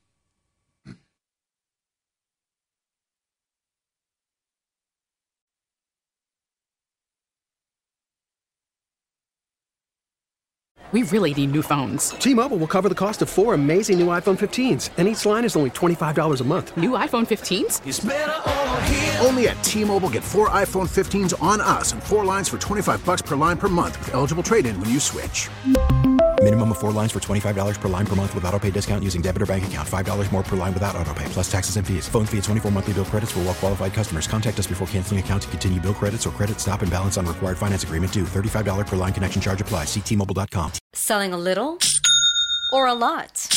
Speaker 11: We really need new phones.
Speaker 12: T-Mobile will cover the cost of four amazing new iPhone fifteens, and each line is only twenty-five dollars a month.
Speaker 11: New iPhone fifteens?
Speaker 13: It's better over here. Only at T-Mobile, get four iPhone fifteens on us and four lines for twenty-five dollars per line per month with eligible trade-in when you switch.
Speaker 14: Minimum of four lines for twenty-five dollars per line per month with autopay discount using debit or bank account. five dollars more per line without autopay, plus taxes and fees. Phone fee at twenty-four monthly bill credits for well-qualified customers. Contact us before canceling account to continue bill credits or credit stop and balance on required finance agreement due. thirty-five dollars per line connection charge applies. See T Mobile dot com.
Speaker 15: Selling a little or a lot?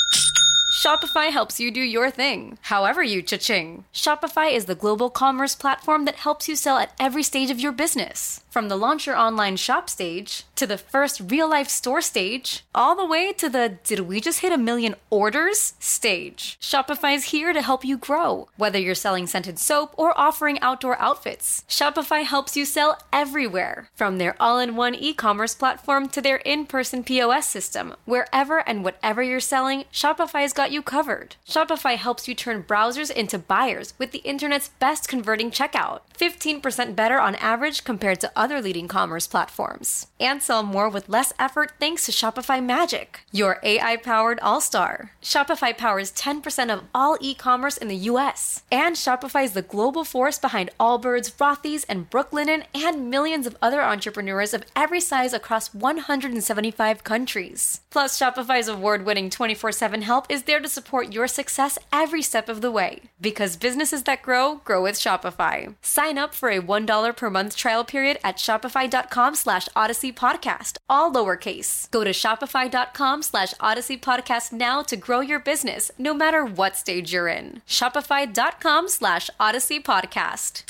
Speaker 15: Shopify helps you do your thing, however you cha-ching. Shopify is the global commerce platform that helps you sell at every stage of your business. From the launch your online shop stage, to the first real-life store stage, all the way to the did we just hit a million orders stage. Shopify is here to help you grow. Whether you're selling scented soap or offering outdoor outfits, Shopify helps you sell everywhere. From their all-in-one e-commerce platform to their in-person P O S system, wherever and whatever you're selling, Shopify's got you covered. Shopify helps you turn browsers into buyers with the internet's best converting checkout. fifteen percent better on average compared to other leading commerce platforms. And sell more with less effort thanks to Shopify Magic, your A I-powered all-star. Shopify powers ten percent of all e-commerce in the U S. And Shopify is the global force behind Allbirds, Rothy's, and Brooklinen, and millions of other entrepreneurs of every size across one hundred seventy-five countries. Plus, Shopify's award-winning twenty-four seven help is there to support your success every step of the way. Because businesses that grow, grow with Shopify. Sign up for a one dollar per month trial period at shopify.com slash Odyssey Podcast, all lowercase. Go to shopify.com slash Odyssey Podcast now to grow your business, no matter what stage you're in. Shopify.com slash Odyssey Podcast.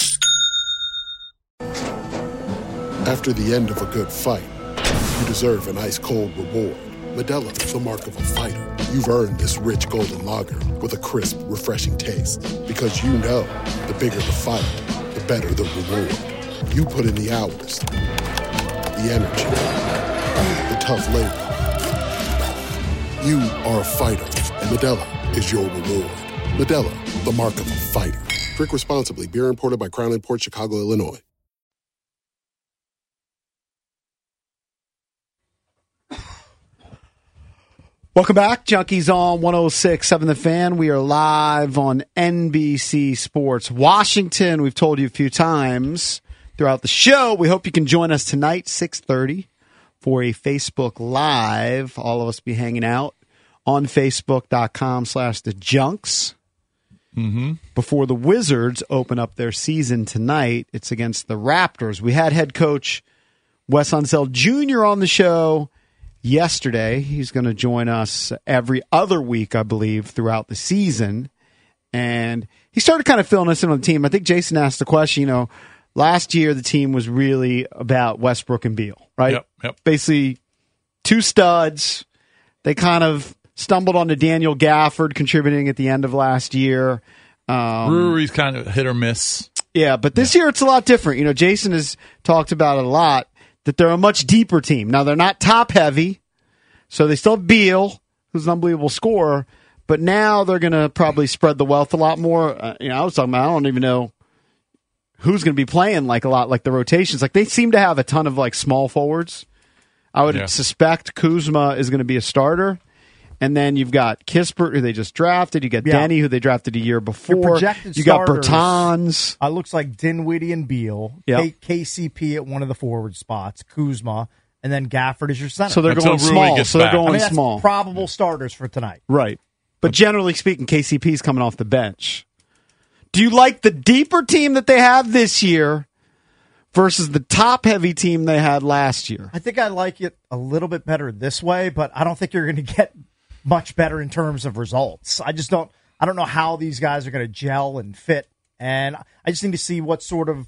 Speaker 16: After the end of a good fight, you deserve an ice-cold reward. Modelo is the mark of a fighter. You've earned this rich golden lager with a crisp, refreshing taste. Because you know, the bigger the fight, the better the reward. You put in the hours, the energy, the tough labor. You are a fighter, and Modelo is your reward. Modelo, the mark of a fighter. Drink responsibly. Beer imported by Crown Imports, Chicago, Illinois.
Speaker 3: Welcome back. Junkies on one oh six point seven The Fan. We are live on N B C Sports Washington. We've told you a few times throughout the show. We hope you can join us tonight, six thirty, for a Facebook Live. All of us be hanging out on Facebook.com slash The Junks.
Speaker 6: Mm-hmm.
Speaker 3: Before the Wizards open up their season tonight, it's against the Raptors. We had head coach Wes Unseld Junior on the show yesterday. He's going to join us every other week, I believe, throughout the season. And he started kind of filling us in on the team. I think Jason asked the question, you know, last year the team was really about Westbrook and Beal, right?
Speaker 6: Yep, yep.
Speaker 3: Basically, two studs. They kind of stumbled onto Daniel Gafford contributing at the end of last year. Um,
Speaker 6: Rury's kind of hit or miss.
Speaker 3: Yeah, but this yeah. year it's a lot different. You know, Jason has talked about it a lot, that they're a much deeper team. Now, they're not top-heavy, so they still have Beal, who's an unbelievable scorer, but now they're going to probably spread the wealth a lot more. Uh, you know, I was talking about, I don't even know who's going to be playing like a lot, like the rotations. Like, they seem to have a ton of, like, small forwards. I would yeah. suspect Kuzma is going to be a starter. And then you've got Kispert, who they just drafted. You got yeah. Denny, who they drafted a year before.
Speaker 5: Your projected
Speaker 3: you got
Speaker 5: starters,
Speaker 3: Bertans.
Speaker 5: Uh, looks like Dinwiddie and Beal.
Speaker 3: Yep.
Speaker 5: K- K C P at one of the forward spots. Kuzma. And then Gafford is your center.
Speaker 3: So they're
Speaker 6: Until
Speaker 3: going
Speaker 6: Rui
Speaker 3: small.
Speaker 6: gets
Speaker 3: So they're
Speaker 6: back.
Speaker 3: going
Speaker 5: I mean, that's
Speaker 3: small.
Speaker 5: probable starters for tonight.
Speaker 3: Right. But generally speaking, K C P is coming off the bench. Do you like the deeper team that they have this year versus the top-heavy team they had last year?
Speaker 5: I think I like it a little bit better this way, but I don't think you're going to get much better in terms of results. I just don't I don't know how these guys are going to gel and fit, and I just need to see what sort of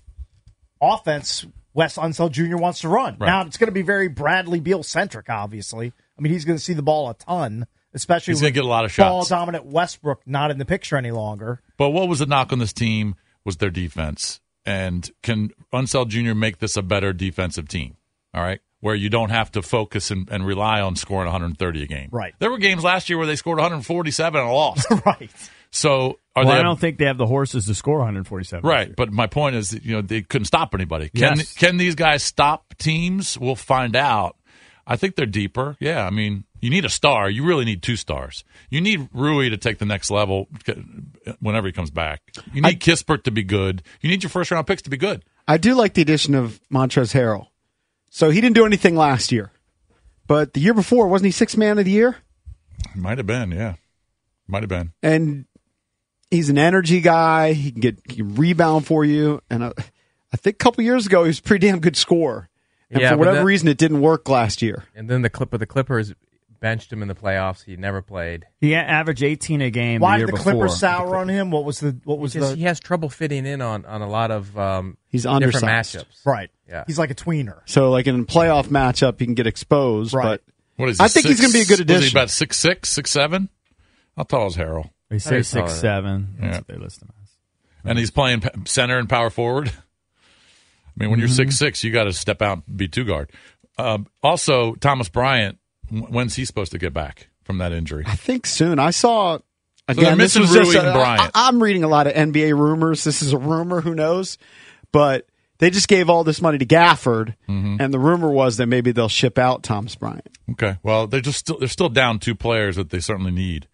Speaker 5: offense Wes Unseld Junior wants to run.
Speaker 6: Right.
Speaker 5: Now, it's going to be very Bradley Beal-centric, obviously. I mean, he's going to see the ball a ton, especially
Speaker 6: He's
Speaker 5: with
Speaker 6: gonna get a lot of shots.
Speaker 5: ball-dominant Westbrook not in the picture any longer.
Speaker 6: But what was the knock on this team was their defense. And can Unseld Junior make this a better defensive team? All right? Where you don't have to focus and, and rely on scoring one hundred thirty a game.
Speaker 5: Right.
Speaker 6: There were games last year where they scored one hundred forty-seven and lost.
Speaker 5: Right.
Speaker 6: So are
Speaker 7: well,
Speaker 6: they?
Speaker 7: I don't think they have the horses to score one hundred forty-seven.
Speaker 6: Right. But my point is, that, you know, they couldn't stop anybody. Can
Speaker 7: Yes.
Speaker 6: can these guys stop teams? We'll find out. I think they're deeper. Yeah. I mean, you need a star. You really need two stars. You need Rui to take the next level whenever he comes back. You need I, Kispert to be good. You need your first round picks to be good.
Speaker 3: I do like the addition of Montrezl Harrell. So he didn't do anything last year. But the year before, wasn't he sixth man of the year?
Speaker 6: Might have been, yeah. Might have been.
Speaker 3: And he's an energy guy. He can get he can rebound for you. And I, I think a couple years ago, he was a pretty damn good scorer. And
Speaker 17: yeah,
Speaker 3: for whatever
Speaker 17: that,
Speaker 3: reason, it didn't work last year.
Speaker 17: And then the clip of the Clippers benched him in the playoffs. He never played.
Speaker 7: He averaged eighteen a game.
Speaker 5: Why
Speaker 7: the year
Speaker 5: did the
Speaker 7: before.
Speaker 5: Clippers sour on him? What was the what was
Speaker 17: Just,
Speaker 5: the?
Speaker 17: He has trouble fitting in on, on a lot of um,
Speaker 3: he's
Speaker 17: different
Speaker 3: undersized.
Speaker 17: matchups.
Speaker 5: Right.
Speaker 17: Yeah.
Speaker 5: He's like a tweener.
Speaker 3: So, like in a playoff matchup, he can get exposed.
Speaker 5: Right.
Speaker 3: But
Speaker 6: what is he,
Speaker 3: I think
Speaker 6: six,
Speaker 3: he's going to be a good addition.
Speaker 6: Was he about six six, six seven? How tall is Harrell?
Speaker 7: They say six seven. That's
Speaker 6: Yeah.
Speaker 7: what they list him as.
Speaker 6: And he's playing p- center and power forward. I mean, when
Speaker 7: Mm-hmm.
Speaker 6: you're six six, you got to step out and be two guard. Um, also, Thomas Bryant, when's he supposed to get back from that injury?
Speaker 3: I think soon. I saw again.
Speaker 6: So they're
Speaker 3: this
Speaker 6: missing
Speaker 3: was
Speaker 6: Rui
Speaker 3: just a-
Speaker 6: and Bryant.
Speaker 3: I, I'm reading a lot of N B A rumors. This is a rumor. Who knows? But they just gave all this money to Gafford,
Speaker 6: Mm-hmm.
Speaker 3: and the rumor was that maybe they'll ship out Thomas Bryant.
Speaker 6: Okay. Well, they're just still, they're still down two players that they certainly need.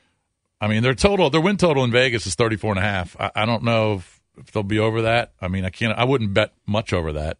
Speaker 6: I mean, their total, their win total in Vegas is thirty-four and a half. I, I don't know if, if they'll be over that. I mean, I can't. I wouldn't bet much over that.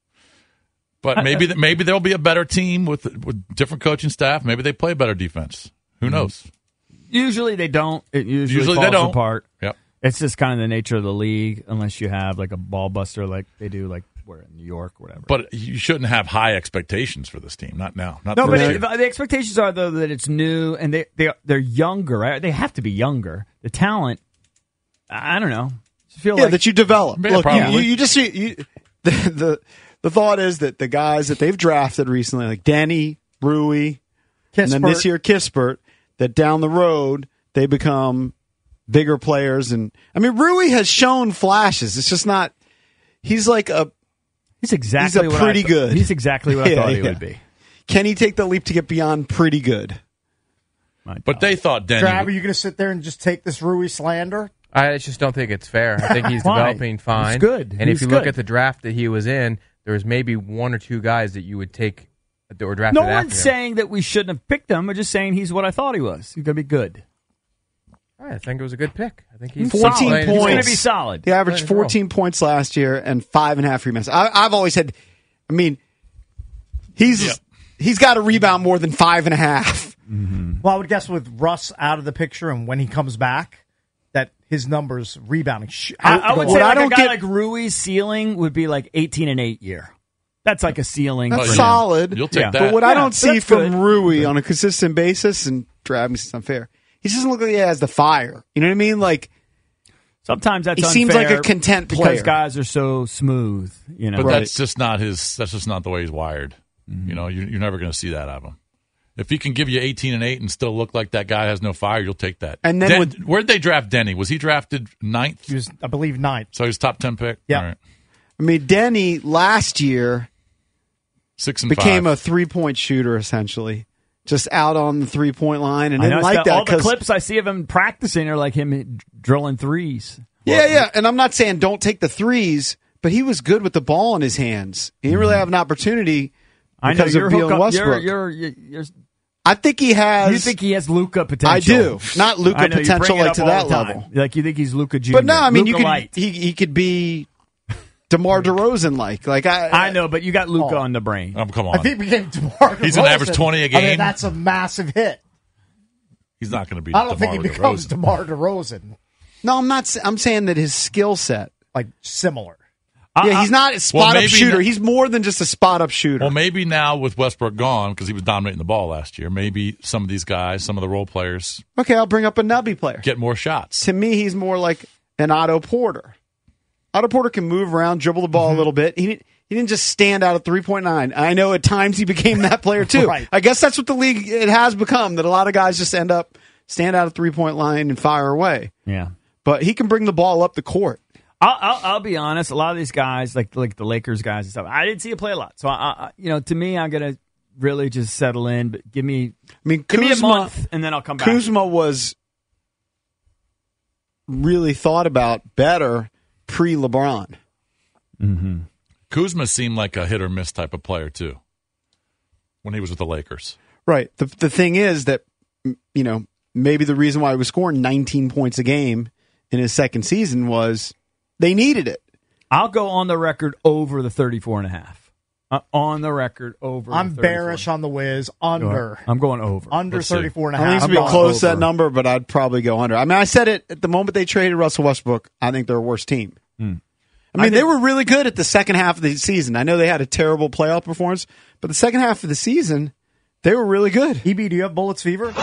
Speaker 6: But maybe that maybe there'll be a better team with with different coaching staff. Maybe they play better defense. Who knows?
Speaker 7: Usually they don't. It usually,
Speaker 6: Usually
Speaker 7: falls
Speaker 6: they don't.
Speaker 7: apart.
Speaker 6: Yep.
Speaker 7: It's just kind of the nature of the league, unless you have like a ball buster like they do, like where in New York, or whatever.
Speaker 6: But you shouldn't have high expectations for this team. Not now. Not
Speaker 7: No, but
Speaker 6: this
Speaker 7: it,
Speaker 6: year.
Speaker 7: the expectations are though that it's new and they they they're younger. Right? They have to be younger. The talent, I don't know. I feel
Speaker 3: yeah,
Speaker 7: like
Speaker 3: that you develop.
Speaker 6: Yeah,
Speaker 3: Look, you,
Speaker 6: probably.
Speaker 3: you, you just see you, the, the the thought is that the guys that they've drafted recently, like Denny, Rui, and then this year Kispert, that down the road they become bigger players. And I mean, Rui has shown flashes. It's just not. He's like a.
Speaker 7: He's exactly
Speaker 3: He's a
Speaker 7: what I
Speaker 3: pretty
Speaker 7: th-
Speaker 3: good.
Speaker 7: He's exactly what I
Speaker 3: Yeah,
Speaker 7: thought he
Speaker 3: yeah.
Speaker 7: would be.
Speaker 3: Can he take the leap to get beyond pretty good?
Speaker 6: But they thought Denny.
Speaker 5: Trav, are you going to sit there and just take this Rui slander?
Speaker 17: I just don't think it's fair. I think he's
Speaker 7: Why?
Speaker 17: developing fine.
Speaker 7: He's good.
Speaker 17: And
Speaker 7: He's
Speaker 17: if you look
Speaker 7: good.
Speaker 17: at the draft that he was in, there's maybe one or two guys that you would take Or drafted
Speaker 7: No
Speaker 17: after
Speaker 7: one's
Speaker 17: him.
Speaker 7: saying that we shouldn't have picked him. We're just saying he's what I thought he was. He's going to be good.
Speaker 17: I think it was a good pick. I think he's
Speaker 3: fourteen
Speaker 17: solid.
Speaker 3: points.
Speaker 7: He's going to be solid.
Speaker 3: He averaged fourteen points last year and five and a half rebounds. I, I've always had, I mean, he's
Speaker 6: Yep.
Speaker 3: he's got to rebound more than five and a half.
Speaker 5: Mm-hmm. Well, I would guess with Russ out of the picture and when he comes back, that his numbers rebounding. Sh-
Speaker 7: I, I would
Speaker 3: What
Speaker 7: say
Speaker 3: I
Speaker 7: like
Speaker 3: don't
Speaker 7: a guy
Speaker 3: get-
Speaker 7: like Rui's ceiling would be like eighteen and eight year. That's like a ceiling.
Speaker 3: That's
Speaker 7: for him.
Speaker 3: solid.
Speaker 6: You'll take
Speaker 7: Yeah.
Speaker 6: that.
Speaker 3: But what I
Speaker 7: Yeah,
Speaker 3: don't see
Speaker 7: that's
Speaker 3: from
Speaker 7: good.
Speaker 3: Rui on a consistent basis, and Travis is unfair, he doesn't look like he has the fire. You know what I mean? Like
Speaker 7: Sometimes that's
Speaker 3: he seems like
Speaker 7: unfair
Speaker 3: a content
Speaker 7: because
Speaker 3: player.
Speaker 7: guys are so smooth. You know,
Speaker 6: But
Speaker 3: Right.
Speaker 6: that's just not his. That's just not the way he's wired. You know, you, you're never going to see that out of him. If he can give you eighteen and eight and still look like that guy has no fire, you'll take that.
Speaker 3: And then
Speaker 6: Den-
Speaker 3: with-
Speaker 6: where'd they draft Denny? Was he drafted ninth?
Speaker 5: He was, I believe, ninth.
Speaker 6: So he was top ten pick.
Speaker 5: Yeah.
Speaker 6: All right.
Speaker 3: I mean, Denny last year
Speaker 6: Six and
Speaker 3: became
Speaker 6: five.
Speaker 3: a three point shooter essentially, just out on the three point line, and
Speaker 7: I
Speaker 3: didn't
Speaker 7: know,
Speaker 3: like
Speaker 7: all
Speaker 3: that
Speaker 7: the
Speaker 3: 'cause-
Speaker 7: clips I see of him practicing are like him drilling threes.
Speaker 3: Yeah, yeah. And I'm not saying don't take the threes, but he was good with the ball in his hands. He didn't really have an opportunity
Speaker 7: I know
Speaker 3: because
Speaker 7: you're
Speaker 3: of Beal
Speaker 7: hook
Speaker 3: and
Speaker 7: up- you're,
Speaker 3: Westbrook.
Speaker 7: you're, you're, you're,
Speaker 3: I think he has.
Speaker 7: you think he has Luka potential?
Speaker 3: I do. Not Luka
Speaker 7: I know, you
Speaker 3: potential
Speaker 7: bring it
Speaker 3: like
Speaker 7: up
Speaker 3: to
Speaker 7: all
Speaker 3: that
Speaker 7: the time.
Speaker 3: level.
Speaker 7: Like you think he's Luka Junior
Speaker 3: But no, I mean, you
Speaker 7: Luka
Speaker 3: could
Speaker 7: light.
Speaker 3: he he could be DeMar DeRozan like. Like I,
Speaker 7: I know, but you got Luka
Speaker 5: Oh.
Speaker 7: on the brain.
Speaker 6: Um, come
Speaker 5: I
Speaker 6: on.
Speaker 5: think he became DeMar
Speaker 6: He's gonna
Speaker 5: DeRozan.
Speaker 6: average twenty a
Speaker 5: I
Speaker 6: game?
Speaker 5: mean, that's a massive hit.
Speaker 6: He's not going to be.
Speaker 5: I don't think he
Speaker 6: DeMar
Speaker 5: becomes
Speaker 6: DeRozan.
Speaker 5: DeMar DeRozan.
Speaker 3: No, I'm not. s- I'm saying that his skill set.
Speaker 5: Like, similar.
Speaker 3: Yeah, he's not a spot up
Speaker 6: maybe
Speaker 3: shooter.
Speaker 6: not-
Speaker 3: He's more than just a spot up shooter.
Speaker 6: Well, maybe now with Westbrook gone because he was dominating the ball last year. Maybe some of these guys, some of the role players,
Speaker 3: Okay, I'll bring up a nubby player.
Speaker 6: get more shots.
Speaker 3: To me, he's more like an Otto Porter. Otto Porter can move around, dribble the ball
Speaker 5: Mm-hmm.
Speaker 3: a little bit. He didn't, he didn't just stand out at three point nine. I know at times he became that player too.
Speaker 5: Right.
Speaker 3: I guess that's what the league it has become, that a lot of guys just end up stand out at three point line and fire away.
Speaker 7: Yeah.
Speaker 3: But he can bring the ball up the court.
Speaker 7: I'll, I'll, I'll be honest. A lot of these guys, like like the Lakers guys and stuff, I didn't see it play a lot. So, I, I, you know, to me, I'm gonna really just settle in. But give me,
Speaker 3: I mean,
Speaker 7: give me a
Speaker 3: Kuzma,
Speaker 7: month, and then I'll come back.
Speaker 3: Kuzma was really thought about better pre LeBron.
Speaker 7: Mm-hmm.
Speaker 6: Kuzma seemed like a hit or miss type of player too when he was with the Lakers.
Speaker 3: Right. The the thing is that, m- you know, maybe the reason why he was scoring nineteen points a game in his second season was they needed it.
Speaker 7: I'll go on the record over the thirty-four and a half. Uh, on the record over.
Speaker 5: I'm
Speaker 7: the thirty-four.
Speaker 5: bearish on the Wiz. Under.
Speaker 7: I'm going over.
Speaker 5: Under
Speaker 7: Let's see.
Speaker 5: thirty-four and a
Speaker 3: I think
Speaker 5: half.
Speaker 3: it's going to be
Speaker 5: I'm
Speaker 3: close to
Speaker 5: over.
Speaker 3: that number, but I'd probably go under. I mean, I said it at the moment they traded Russell Westbrook. I think they're a worse team.
Speaker 7: Hmm.
Speaker 3: I mean,
Speaker 7: I
Speaker 3: they
Speaker 7: think-
Speaker 3: were really good at the second half of the season. I know they had a terrible playoff performance, but the second half of the season, they were really good.
Speaker 5: E B, do you have Bullets fever?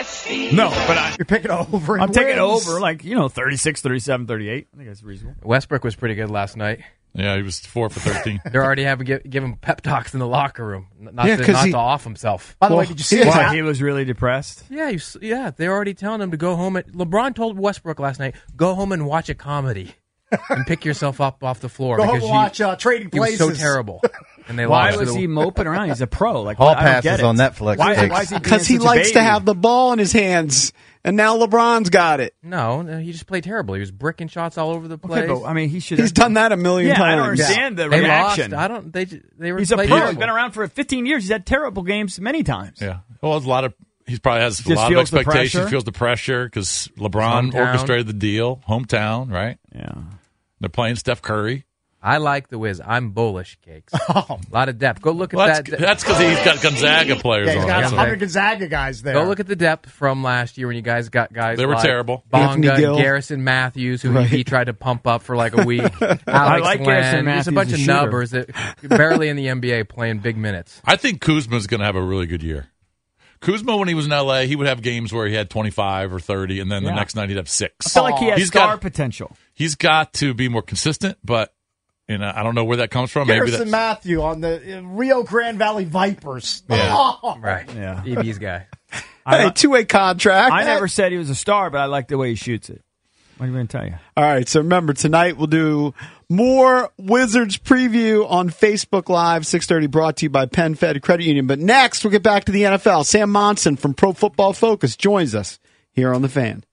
Speaker 7: No, but I,
Speaker 5: You're picking over. in
Speaker 7: I'm taking
Speaker 5: wins.
Speaker 7: over, like, you know, thirty-six, thirty-seven, thirty-eight. I think that's reasonable.
Speaker 17: Westbrook was pretty good last night.
Speaker 6: Yeah, he was four for thirteen.
Speaker 17: They're already having give, give him pep talks in the locker room, n- not,
Speaker 3: Yeah,
Speaker 17: to,
Speaker 3: 'cause
Speaker 17: not
Speaker 3: he-
Speaker 17: to off himself.
Speaker 5: By the
Speaker 3: Well,
Speaker 5: way, did you see
Speaker 3: he
Speaker 5: his
Speaker 3: was-
Speaker 7: Why, he was really depressed.
Speaker 17: Yeah, you, s- yeah, they're already telling him to go home. At, LeBron told Westbrook last night, "Go home and watch a comedy, and pick yourself up off the floor."
Speaker 5: Go home
Speaker 17: because
Speaker 5: and
Speaker 17: you-
Speaker 5: watch uh, Trading
Speaker 17: he was
Speaker 5: Places.
Speaker 17: so terrible, and they
Speaker 7: Why
Speaker 17: lost.
Speaker 7: was
Speaker 17: to the-
Speaker 7: he moping around? He's a pro. Like,
Speaker 18: Hall
Speaker 7: I don't
Speaker 18: passes
Speaker 7: get it.
Speaker 18: on Netflix
Speaker 7: Why,
Speaker 18: takes-
Speaker 7: why is he being
Speaker 3: Because he
Speaker 7: such a
Speaker 3: likes to
Speaker 7: baby?
Speaker 3: have the ball in his hands, and now LeBron's got it.
Speaker 17: No, no, he just played terrible. He was bricking shots all over the
Speaker 7: Okay,
Speaker 17: place.
Speaker 7: but I mean, he should.
Speaker 3: He's done that a million
Speaker 7: Yeah,
Speaker 3: times.
Speaker 7: I don't understand the
Speaker 17: they
Speaker 7: reaction.
Speaker 17: lost. I don't. They j- they were.
Speaker 7: He's a
Speaker 17: played
Speaker 7: pro. He's
Speaker 17: terrible.
Speaker 7: been around for fifteen years. He's had terrible games many times.
Speaker 6: Yeah. Well, it's a lot of. He probably has a
Speaker 7: Just
Speaker 6: lot of
Speaker 7: feels the
Speaker 6: expectations.
Speaker 7: pressure.
Speaker 6: Feels the pressure because LeBron
Speaker 17: Hometown.
Speaker 6: orchestrated the deal. Hometown, right?
Speaker 7: Yeah.
Speaker 6: They're playing Steph Curry.
Speaker 17: I like the Wiz. I'm bullish, Cakes. A lot of depth. Go look at
Speaker 6: Well,
Speaker 17: that.
Speaker 6: that's that's because he's got Gonzaga players
Speaker 5: Yeah, he's
Speaker 6: on.
Speaker 5: got
Speaker 6: it,
Speaker 5: one
Speaker 6: so-
Speaker 5: hundred Gonzaga guys there.
Speaker 17: Go look at the depth from last year when you guys got guys.
Speaker 6: They were
Speaker 17: like
Speaker 6: terrible.
Speaker 3: Anthony
Speaker 17: Bonga,
Speaker 3: Gill.
Speaker 17: Garrison Matthews, who
Speaker 3: Right.
Speaker 17: he, he tried to pump up for like a week. Alex
Speaker 7: I like
Speaker 17: Len,
Speaker 7: Garrison
Speaker 17: Just a
Speaker 7: Matthews,
Speaker 17: bunch
Speaker 7: the
Speaker 17: of
Speaker 7: shooter.
Speaker 17: nubbers that barely in the N B A playing big minutes.
Speaker 6: I think Kuzma's going to have a really good year. Kuzma, when he was in L A, he would have games where he had twenty-five or thirty, and then the
Speaker 7: Yeah.
Speaker 6: next night he'd have six.
Speaker 7: I feel like he has
Speaker 6: He's
Speaker 7: star
Speaker 6: got-
Speaker 7: potential.
Speaker 6: He's got to be more consistent, but you know, I don't know where that comes from. Maybe
Speaker 5: Garrison
Speaker 6: that's,
Speaker 5: Matthew on the uh, Rio Grande Valley Vipers.
Speaker 6: Yeah.
Speaker 5: Oh.
Speaker 17: Right.
Speaker 7: Yeah.
Speaker 17: E B's guy.
Speaker 3: Hey, two-way contract.
Speaker 7: I never said he was a star, but I like the way he shoots it. What am I going to tell you?
Speaker 3: All right, so remember, tonight we'll do more Wizards preview on Facebook Live, six thirty, brought to you by Penn Fed Credit Union. But next, we'll get back to the N F L. Sam Monson from Pro Football Focus joins us here on The Fan.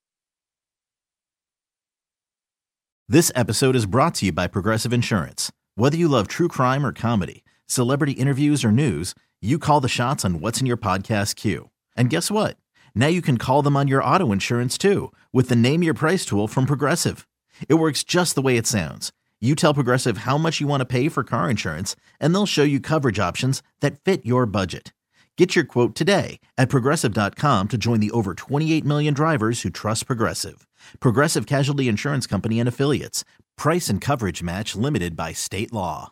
Speaker 2: This episode is brought to you by Progressive Insurance. Whether you love true crime or comedy, celebrity interviews or news, you call the shots on what's in your podcast queue. And guess what? Now you can call them on your auto insurance too with the Name Your Price tool from Progressive. It works just the way it sounds. You tell Progressive how much you want to pay for car insurance, and they'll show you coverage options that fit your budget. Get your quote today at Progressive dot com to join the over twenty-eight million drivers who trust Progressive. Progressive Casualty Insurance Company and Affiliates. Price and coverage match limited by state law.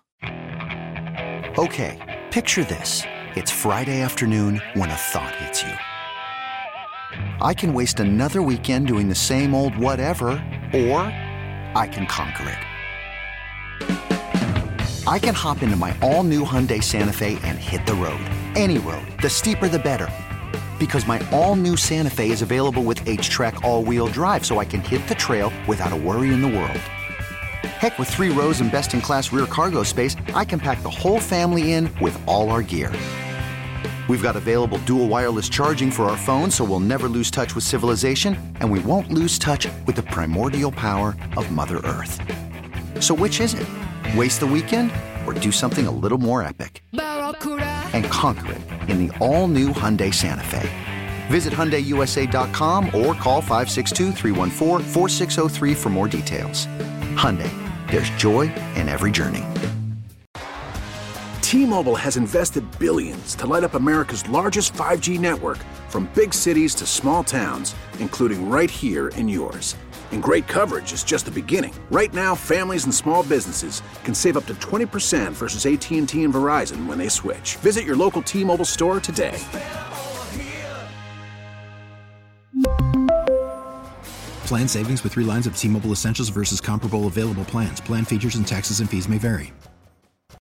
Speaker 1: Okay, picture this. It's Friday afternoon when a thought hits you. I can waste another weekend doing the same old whatever, or I can conquer it. I can hop into my all-new Hyundai Santa Fe and hit the road. Any road. The steeper the better. Because my all-new Santa Fe is available with H-Track all-wheel drive, so I can hit the trail without a worry in the world. Heck, with three rows and best-in-class rear cargo space, I can pack the whole family in with all our gear. We've got available dual wireless charging for our phones, so we'll never lose touch with civilization, and we won't lose touch with the primordial power of Mother Earth. So which is it? Waste the weekend or do something a little more epic? And conquer it in the all-new Hyundai Santa Fe. Visit Hyundai U S A dot com or call five six two, three one four, four six zero three for more details. Hyundai, there's joy in every journey.
Speaker 13: T-Mobile has invested billions to light up America's largest five G network, from big cities to small towns, including right here in yours. And great coverage is just the beginning. Right now, families and small businesses can save up to twenty percent versus A T and T and Verizon when they switch. Visit your local T-Mobile store today.
Speaker 14: Plan savings with three lines of T-Mobile Essentials versus comparable available plans. Plan features and taxes and fees may vary.